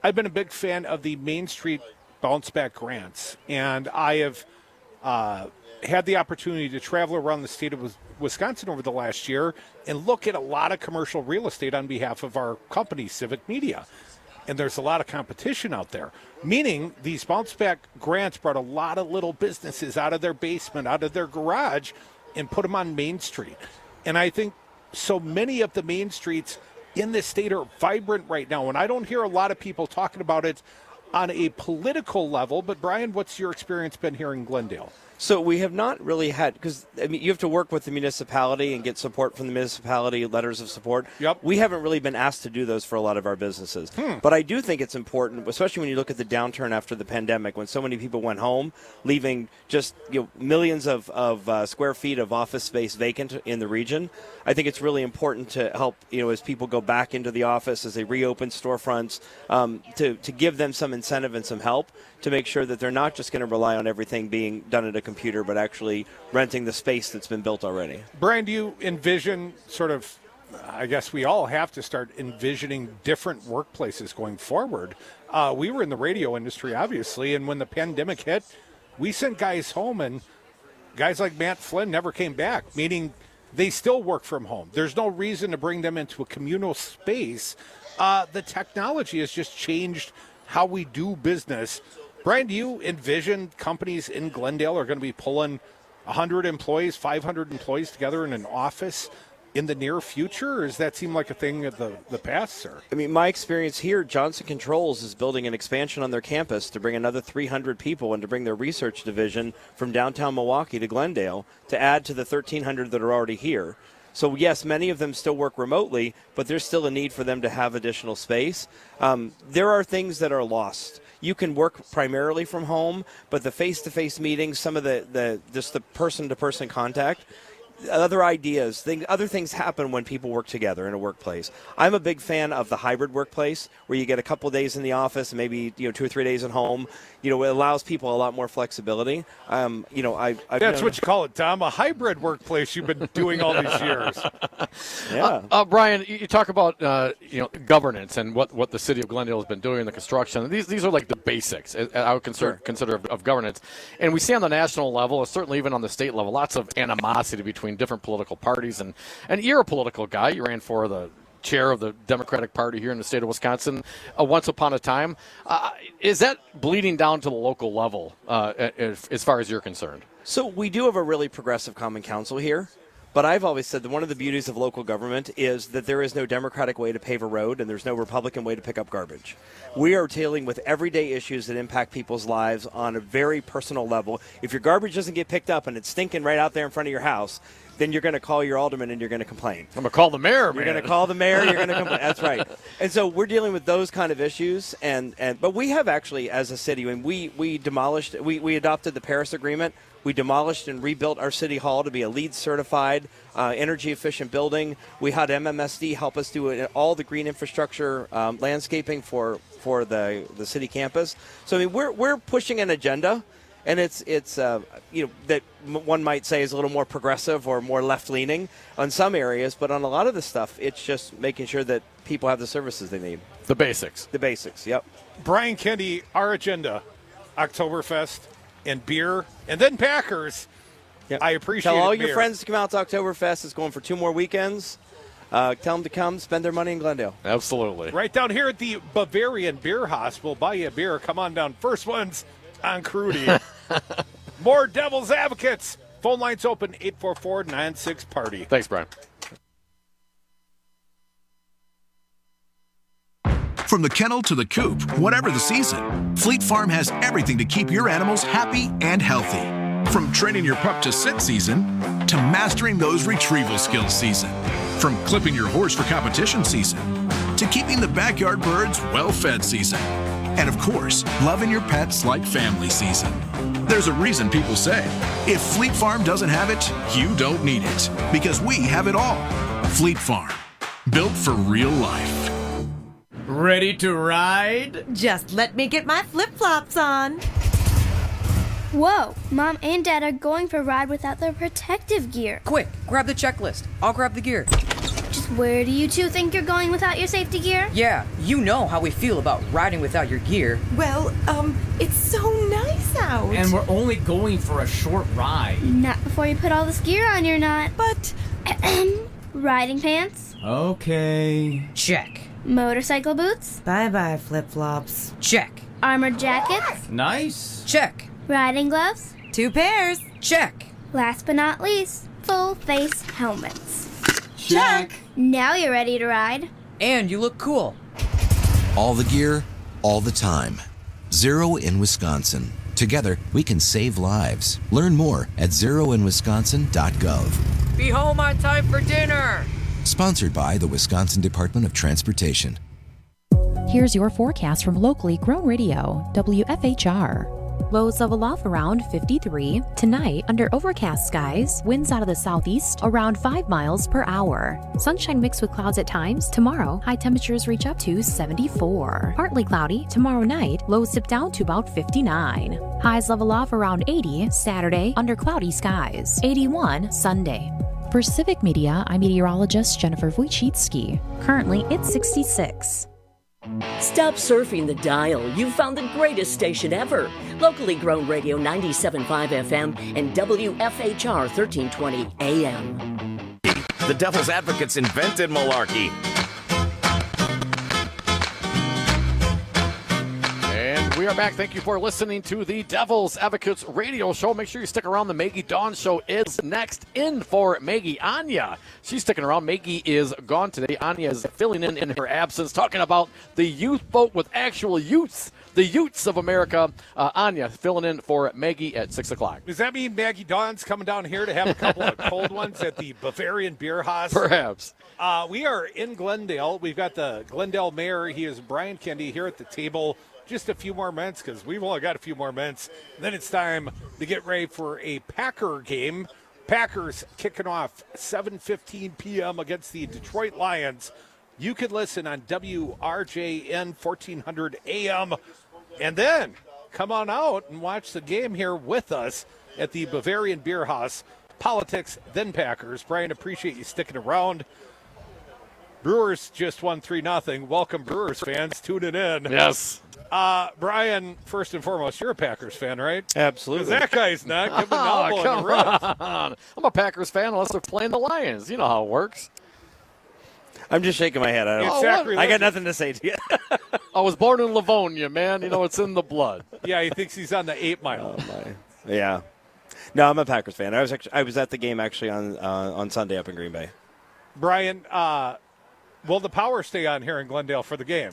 I've been a big fan of the Main Street bounce back grants, and I have uh, had the opportunity to travel around the state of Wisconsin over the last year and look at a lot of commercial real estate on behalf of our company, Civic Media. And there's a lot of competition out there, meaning these bounce back grants brought a lot of little businesses out of their basement, out of their garage, and put them on Main Street. And I think so many of the main streets in this state are vibrant right now, and I don't hear a lot of people talking about it on a political level. But Brian, what's your experience been here in Glendale? So we have not really had, because I mean, you have to work with the municipality and get support from the municipality, letters of support. Yep. We haven't really been asked to do those for a lot of our businesses. Hmm. But I do think it's important, especially when you look at the downturn after the pandemic, when so many people went home, leaving just you know, millions of, of uh, square feet of office space vacant in the region. I think it's really important to help, you know, as people go back into the office, as they reopen storefronts, um, to, to give them some incentive and some help to make sure that they're not just going to rely on everything being done at a computer, but actually renting the space that's been built already. Brian, do you envision sort of, I guess we all have to start envisioning different workplaces going forward. Uh, we were in the radio industry, obviously, and when the pandemic hit, we sent guys home, and guys like Matt Flynn never came back, meaning they still work from home. There's no reason to bring them into a communal space. Uh, the technology has just changed how we do business. Brian, do you envision companies in Glendale are going to be pulling one hundred employees, five hundred employees together in an office in the near future, or does that seem like a thing of the, the past, sir? I mean, my experience here, Johnson Controls is building an expansion on their campus to bring another three hundred people and to bring their research division from downtown Milwaukee to Glendale to add to the thirteen hundred that are already here. So, yes, many of them still work remotely, but there's still a need for them to have additional space. Um, there are things that are lost. You can work primarily from home, but the face-to-face meetings, some of the, the just the person-to-person contact, other ideas, things, other things happen when people work together in a workplace. I'm a big fan of the hybrid workplace where you get a couple of days in the office and maybe you know two or three days at home. You know, it allows people a lot more flexibility. Um, you know, I I've that's known, what you call it, Tom, a hybrid workplace. You've been doing all these years. Yeah, uh, uh, Brian, you talk about uh, you know governance and what, what the city of Glendale has been doing in the construction. These these are like the basics I would consider Sure. consider of, of governance, and we see on the national level, or certainly even on the state level, lots of animosity between different political parties. And, and you're a political guy. You ran for the chair of the Democratic Party here in the state of Wisconsin uh, once upon a time. Uh, is that bleeding down to the local level uh, as, as far as you're concerned? So we do have a really progressive common council here. But I've always said that one of the beauties of local government is that there is no Democratic way to pave a road and there's no Republican way to pick up garbage. We are dealing with everyday issues that impact people's lives on a very personal level. If your garbage doesn't get picked up and it's stinking right out there in front of your house, then you're going to call your alderman and you're going to complain. I'm going to call the mayor, You're man. going to call the mayor. You're going to complain. That's right. And so we're dealing with those kind of issues. And, and but we have actually, as a city, when we, we demolished, we, we adopted the Paris Agreement. We demolished and rebuilt our city hall to be a LEED certified, uh, energy efficient building. We had M M S D help us do all the green infrastructure um, landscaping for for the the city campus. So I mean, we're we're pushing an agenda, and it's it's uh, you know that one might say is a little more progressive or more left leaning on some areas, but on a lot of the stuff, it's just making sure that people have the services they need. The basics. The basics. Yep. Brian Kennedy, our agenda, Oktoberfest and beer, and then Packers. Yep. I appreciate Tell all it, your Mayor. friends to come out to Oktoberfest. It's going for two more weekends. Uh, tell them to come spend their money in Glendale. Absolutely. Right down here at the Bavarian Beer House. We'll buy you a beer. Come on down. First one's on Crudy. More Devil's Advocates. Phone lines open, eight four four, nine six, party. Thanks, Brian. From the kennel to the coop, whatever the season, Fleet Farm has everything to keep your animals happy and healthy. From training your pup to sit season to mastering those retrieval skills season. From clipping your horse for competition season to keeping the backyard birds well-fed season. And of course, loving your pets like family season. There's a reason people say, if Fleet Farm doesn't have it, you don't need it. Because we have it all. Fleet Farm, built for real life. Ready to ride? Just let me get my flip-flops on. Whoa, Mom and Dad are going for a ride without their protective gear. Quick, grab the checklist. I'll grab the gear. Just where do you two think you're going without your safety gear? Yeah, you know how we feel about riding without your gear. Well, um, it's so nice out. And we're only going for a short ride. Not before you put all this gear on your nut. But... Riding pants? Okay. Check. Motorcycle boots? Bye-bye, flip-flops. Check. Armored jackets? Nice. Check. Riding gloves? Two pairs. Check. Last but not least, full face helmets. Check. Now you're ready to ride. And you look cool. All the gear, all the time. Zero in Wisconsin. Together, we can save lives. Learn more at zero in wisconsin dot gov. Be home on time for dinner. Sponsored by the Wisconsin Department of Transportation. Here's your forecast from locally grown radio, W F H R. Lows level off around fifty-three. Tonight, under overcast skies, winds out of the southeast around five miles per hour. Sunshine mixed with clouds at times. Tomorrow, high temperatures reach up to seventy-four. Partly cloudy. Tomorrow night, lows dip down to about fifty-nine. Highs level off around eighty. Saturday, under cloudy skies. eighty-one Sunday. For Civic Media, I'm meteorologist Jennifer Wojcicki. Currently, it's sixty-six. Stop surfing the dial. You've found the greatest station ever. Locally grown radio ninety-seven point five F M and W F H R thirteen twenty A M. The Devil's Advocates invented malarkey. And we are back. Thank you for listening to the Devil's Advocates radio show. Make sure you stick around. The Maggie Dawn show is next. In for Maggie, Anya. She's sticking around. Maggie is gone today. Anya is filling in in her absence, talking about the youth vote with actual youths, the youths of America. Uh, Anya filling in for Maggie at six o'clock. Does that mean Maggie Dawn's coming down here to have a couple of cold ones at the Bavarian Beer Haus? Perhaps. Uh, we are in Glendale. We've got the Glendale mayor. He is Brian Kendi here at the table. Just a few more minutes because we've only got a few more minutes. Then it's time to get ready for a Packer game. Packers kicking off seven fifteen p.m. against the Detroit Lions. You can listen on W R J N fourteen hundred A M. And then come on out and watch the game here with us at the Bavarian Beer Haus. Politics, then Packers. Brian, appreciate you sticking around. Brewers just won three nothing. Welcome, Brewers fans, tuning in. Yes. Uh, Brian, first and foremost, you're a Packers fan, right? Absolutely. 'Cause that guy's not. Give him an Oh, elbow in come the ribs. on. I'm a Packers fan unless they're playing the Lions. You know how it works. I'm just shaking my head. I, don't, Exactly. I got nothing to say to you. I was born in Livonia, man. You know, it's in the blood. Yeah, he thinks he's on the eight mile. Oh, my. Yeah. No, I'm a Packers fan. I was actually I was at the game actually on uh, on Sunday up in Green Bay. Brian, uh, will the power stay on here in Glendale for the game?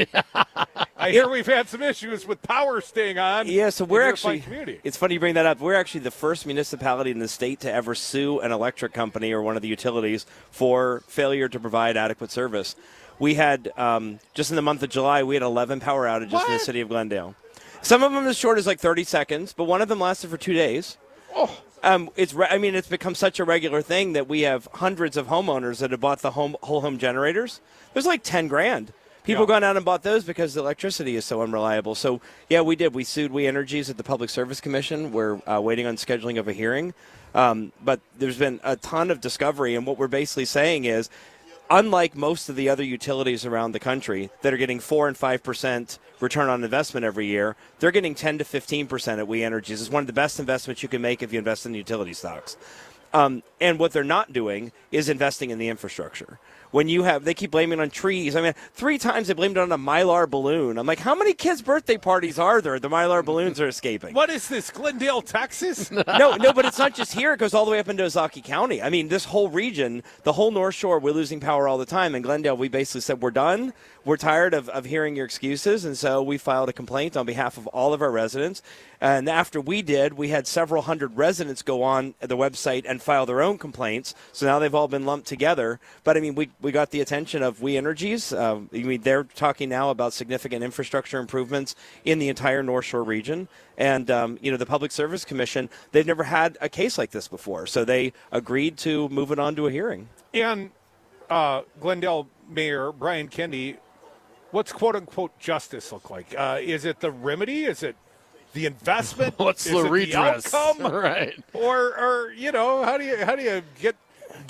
I hear we've had some issues with power staying on. Yeah, so we're in your actually, fine community. it's funny you bring that up. We're actually the first municipality in the state to ever sue an electric company or one of the utilities for failure to provide adequate service. We had, um, just in the month of July, we had eleven power outages What? in the city of Glendale. Some of them as short as like thirty seconds, but one of them lasted for two days. Oh. Um, it's. Re- I mean, it's become such a regular thing that we have hundreds of homeowners that have bought the home whole home generators. There's like ten grand. People Yeah. gone out and bought those because the electricity is so unreliable. So yeah, we did. We sued We Energies at the Public Service Commission. We're uh, waiting on scheduling of a hearing. Um, but there's been a ton of discovery, and what we're basically saying is, unlike most of the other utilities around the country that are getting four and five percent return on investment every year, they're getting ten to fifteen percent at We Energies. It's one of the best investments you can make if you invest in utility stocks. Um, and what they're not doing is investing in the infrastructure. When you have, they keep blaming it on trees. I mean, three times they blamed it on a Mylar balloon. I'm like, how many kids' birthday parties are there? The Mylar balloons are escaping. What is this, Glendale, Texas? no, no, but it's not just here. It goes all the way up into Ozaukee County. I mean, this whole region, the whole North Shore, we're losing power all the time. In Glendale, we basically said, we're done. We're tired of, of hearing your excuses. And so we filed a complaint on behalf of all of our residents. And after we did, we had several hundred residents go on the website and file their own complaints. So now they've all been lumped together. But, I mean, we, we got the attention of We Energies. Uh, I mean, they're talking now about significant infrastructure improvements in the entire North Shore region. And, um, you know, the Public Service Commission, they've never had a case like this before. So they agreed to move it on to a hearing. And uh, Glendale Mayor Brian Kendi, what's quote-unquote justice look like? Uh, is it the remedy? Is it the investment? What's is the it redress? The outcome? Right. Or, or, you know, how do you how do you get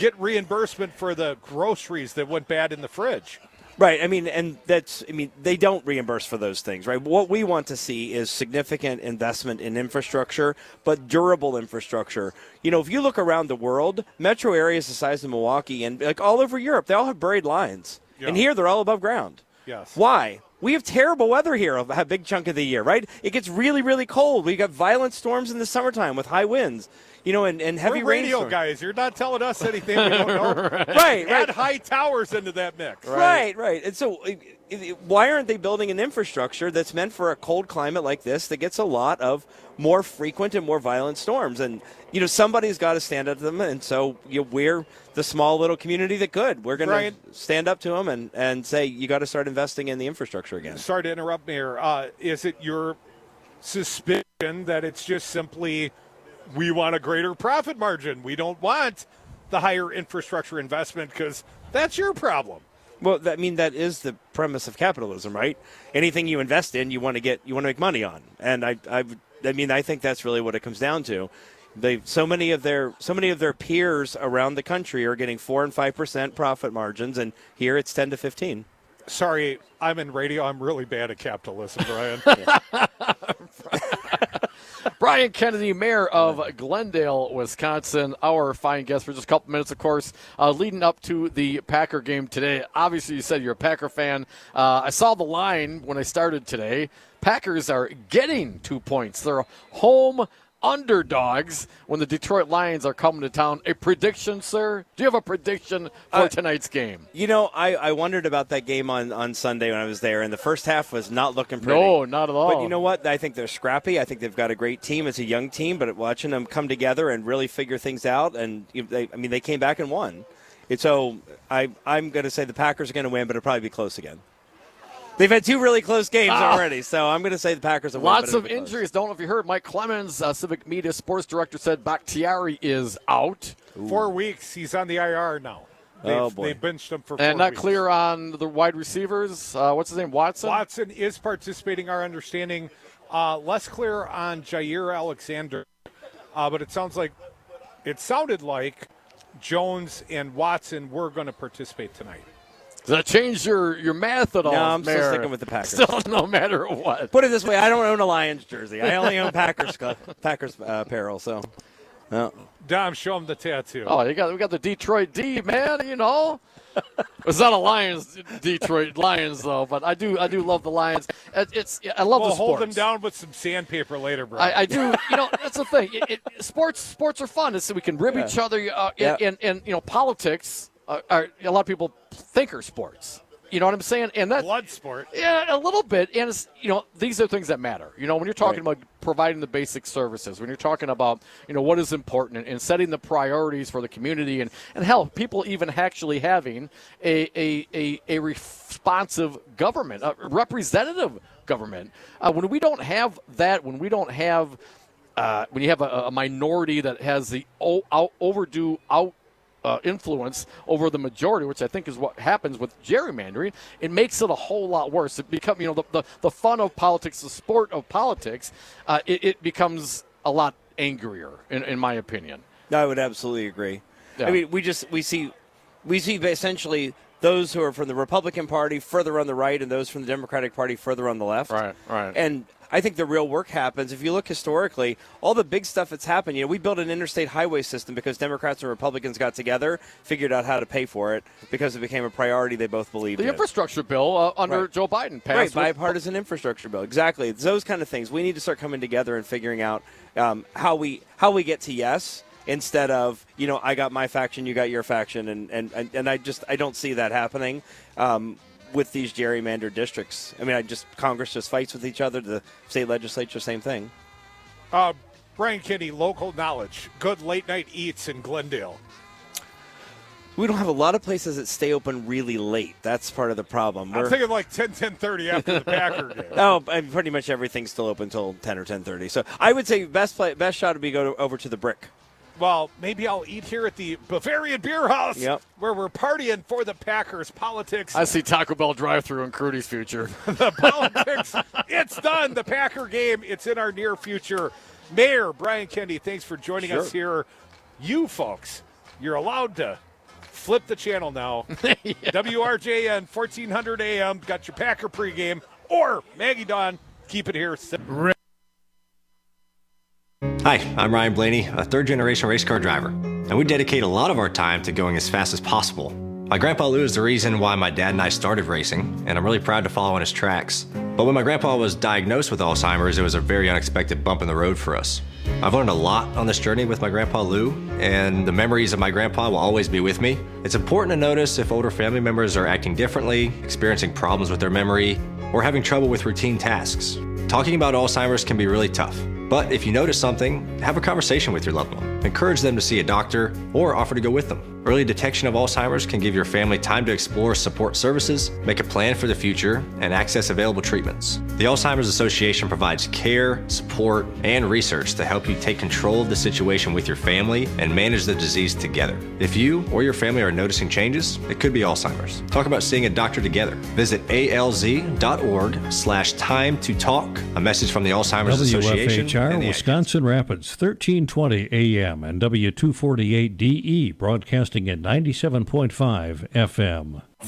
get reimbursement for the groceries that went bad in the fridge. Right. I mean, and that's, I mean, they don't reimburse for those things, right? What we want to see is significant investment in infrastructure, but durable infrastructure. You know, if you look around the world, metro areas the size of Milwaukee and like all over Europe, they all have buried lines. Yeah. And here they're all above ground. Yes. Why? We have terrible weather here a big chunk of the year, right? It gets really, really cold. We got violent storms in the summertime with high winds. You know, and, and heavy We're radio rainstorms. guys. You're not telling us anything we don't know. right, right. Add high towers into that mix. Right, right. right. And so why aren't they building an infrastructure that's meant for a cold climate like this that gets a lot of more frequent and more violent storms? And, you know, somebody's got to stand up to them. And so you know, we're the small little community that could. We're going to stand up to them and, and say, you got to start investing in the infrastructure again. Sorry to interrupt, Mayor. Uh, is it your suspicion that it's just simply we want a greater profit margin? We don't want the higher infrastructure investment because that's your problem. Well, I mean, that is the premise of capitalism, right? Anything you invest in, you want to get, you want to make money on. And I, I, I mean, I think that's really what it comes down to. They, so many of their, so many of their peers around the country are getting four and five percent profit margins, and here it's ten to fifteen. Sorry, I'm in radio. I'm really bad at capitalism, Brian. Brian Kennedy, mayor of Glendale, Wisconsin, our fine guest for just a couple minutes, of course, uh, leading up to the Packer game today. Obviously, you said you're a Packer fan. Uh, I saw the line when I started today. Packers are getting two points. They're home underdogs when the Detroit Lions are coming to town. A prediction, sir? Do you have a prediction for uh, tonight's game? You know, I, I wondered about that game on, on Sunday when I was there, and the first half was not looking pretty. No, not at all. But you know what? I think they're scrappy. I think they've got a great team. It's a young team, but watching them come together and really figure things out, and they, I mean, they came back and won. And so I, I'm going to say the Packers are going to win, but it'll probably be close again. They've had two really close games ah. already, so I'm going to say the Packers will win. Lots of injuries. Don't know if you heard. Mike Clemens, uh, Civic Media Sports Director, said Bakhtiari is out. Ooh. Four weeks. He's on the I R now. They've, oh, boy. They benched him for four And not weeks. clear on the wide receivers. Uh, what's his name, Watson? Watson is participating, our understanding. Uh, less clear on Jair Alexander, uh, but it sounds like it sounded like Jones and Watson were going to participate tonight. Does that change your, your math at all? No, I'm Mayor? still sticking with the Packers. Still, no matter what. Put it this way, I don't own a Lions jersey. I only own Packers Packers uh, apparel. So, no. Dom, show him the tattoo. Oh, you got we got the Detroit D, man. You know, it's not a Lions, Detroit Lions though. But I do I do love the Lions. It, it's I love we'll the sports. Hold them down with some sandpaper later, bro. I, I do. You know, that's the thing. It, it, sports sports are fun. It's, we can rib yeah. each other. Uh, yeah. and, and and you know, politics. Uh, are, a lot of people think are sports. You know what I'm saying? And that blood sport. Yeah, a little bit. And it's, you know, these are things that matter. You know, when you're talking right. about providing the basic services, when you're talking about, you know, what is important and, and setting the priorities for the community, and, and hell, people even actually having a a, a, a responsive government, a representative government. Uh, when we don't have that, when we don't have, uh, when you have a, a minority that has the o- out, overdue out. Uh, influence over the majority, which I think is what happens with gerrymandering, it makes it a whole lot worse. It become, you know, the, the, the fun of politics, the sport of politics, uh, it, it becomes a lot angrier, in, in my opinion. I would absolutely agree. Yeah. I mean, we just we see we see essentially those who are from the Republican Party further on the right, and those from the Democratic Party further on the left. Right, right. And I think the real work happens. If you look historically, all the big stuff that's happened, you know, we built an interstate highway system because Democrats and Republicans got together, figured out how to pay for it because it became a priority they both believed the in. The infrastructure bill uh, under right. Joe Biden passed. Right, bipartisan infrastructure bill. Exactly. It's those kind of things. We need to start coming together and figuring out um, how we how we get to yes instead of, you know, I got my faction, you got your faction, and, and, and I just I don't see that happening. Um, with these gerrymandered districts. I mean, I just Congress just fights with each other. The state legislature, same thing. Uh, Brian Kinney, local knowledge. Good late night eats in Glendale. We don't have a lot of places that stay open really late. That's part of the problem. I'm We're, thinking like ten, ten thirty after the Packer game. Oh, pretty much everything's still open until ten or ten thirty. So I would say best play, best shot would be go to, over to the Brick. Well, maybe I'll eat here at the Bavarian Beer House, yep. where we're partying for the Packers. Politics. I see Taco Bell drive-thru in Crudy's future. The politics, it's done. The Packer game, it's in our near future. Mayor Brian Kennedy, thanks for joining sure. us here. You folks, you're allowed to Flip the channel now. yeah. W R J N, fourteen hundred A M. Got your Packer pregame. Or Maggie Dawn. Keep it here. Hi, I'm Ryan Blaney, a third-generation race car driver, and we dedicate a lot of our time to going as fast as possible. My grandpa Lou is the reason why my dad and I started racing, and I'm really proud to follow in his tracks. But when my grandpa was diagnosed with Alzheimer's, it was a very unexpected bump in the road for us. I've learned a lot on this journey with my grandpa Lou, and the memories of my grandpa will always be with me. It's important to notice if older family members are acting differently, experiencing problems with their memory, or having trouble with routine tasks. Talking about Alzheimer's can be really tough. But if you notice something, have a conversation with your loved one. Encourage them to see a doctor or offer to go with them. Early detection of Alzheimer's can give your family time to explore support services, make a plan for the future, and access available treatments. The Alzheimer's Association provides care, support, and research to help you take control of the situation with your family and manage the disease together. If you or your family are noticing changes, it could be Alzheimer's. Talk about seeing a doctor together. Visit alz.org slash time to talk. A message from the Alzheimer's Association. W F H R, Wisconsin Rapids, thirteen twenty A M and W two forty-eight D E, broadcasting at ninety-seven point five F M.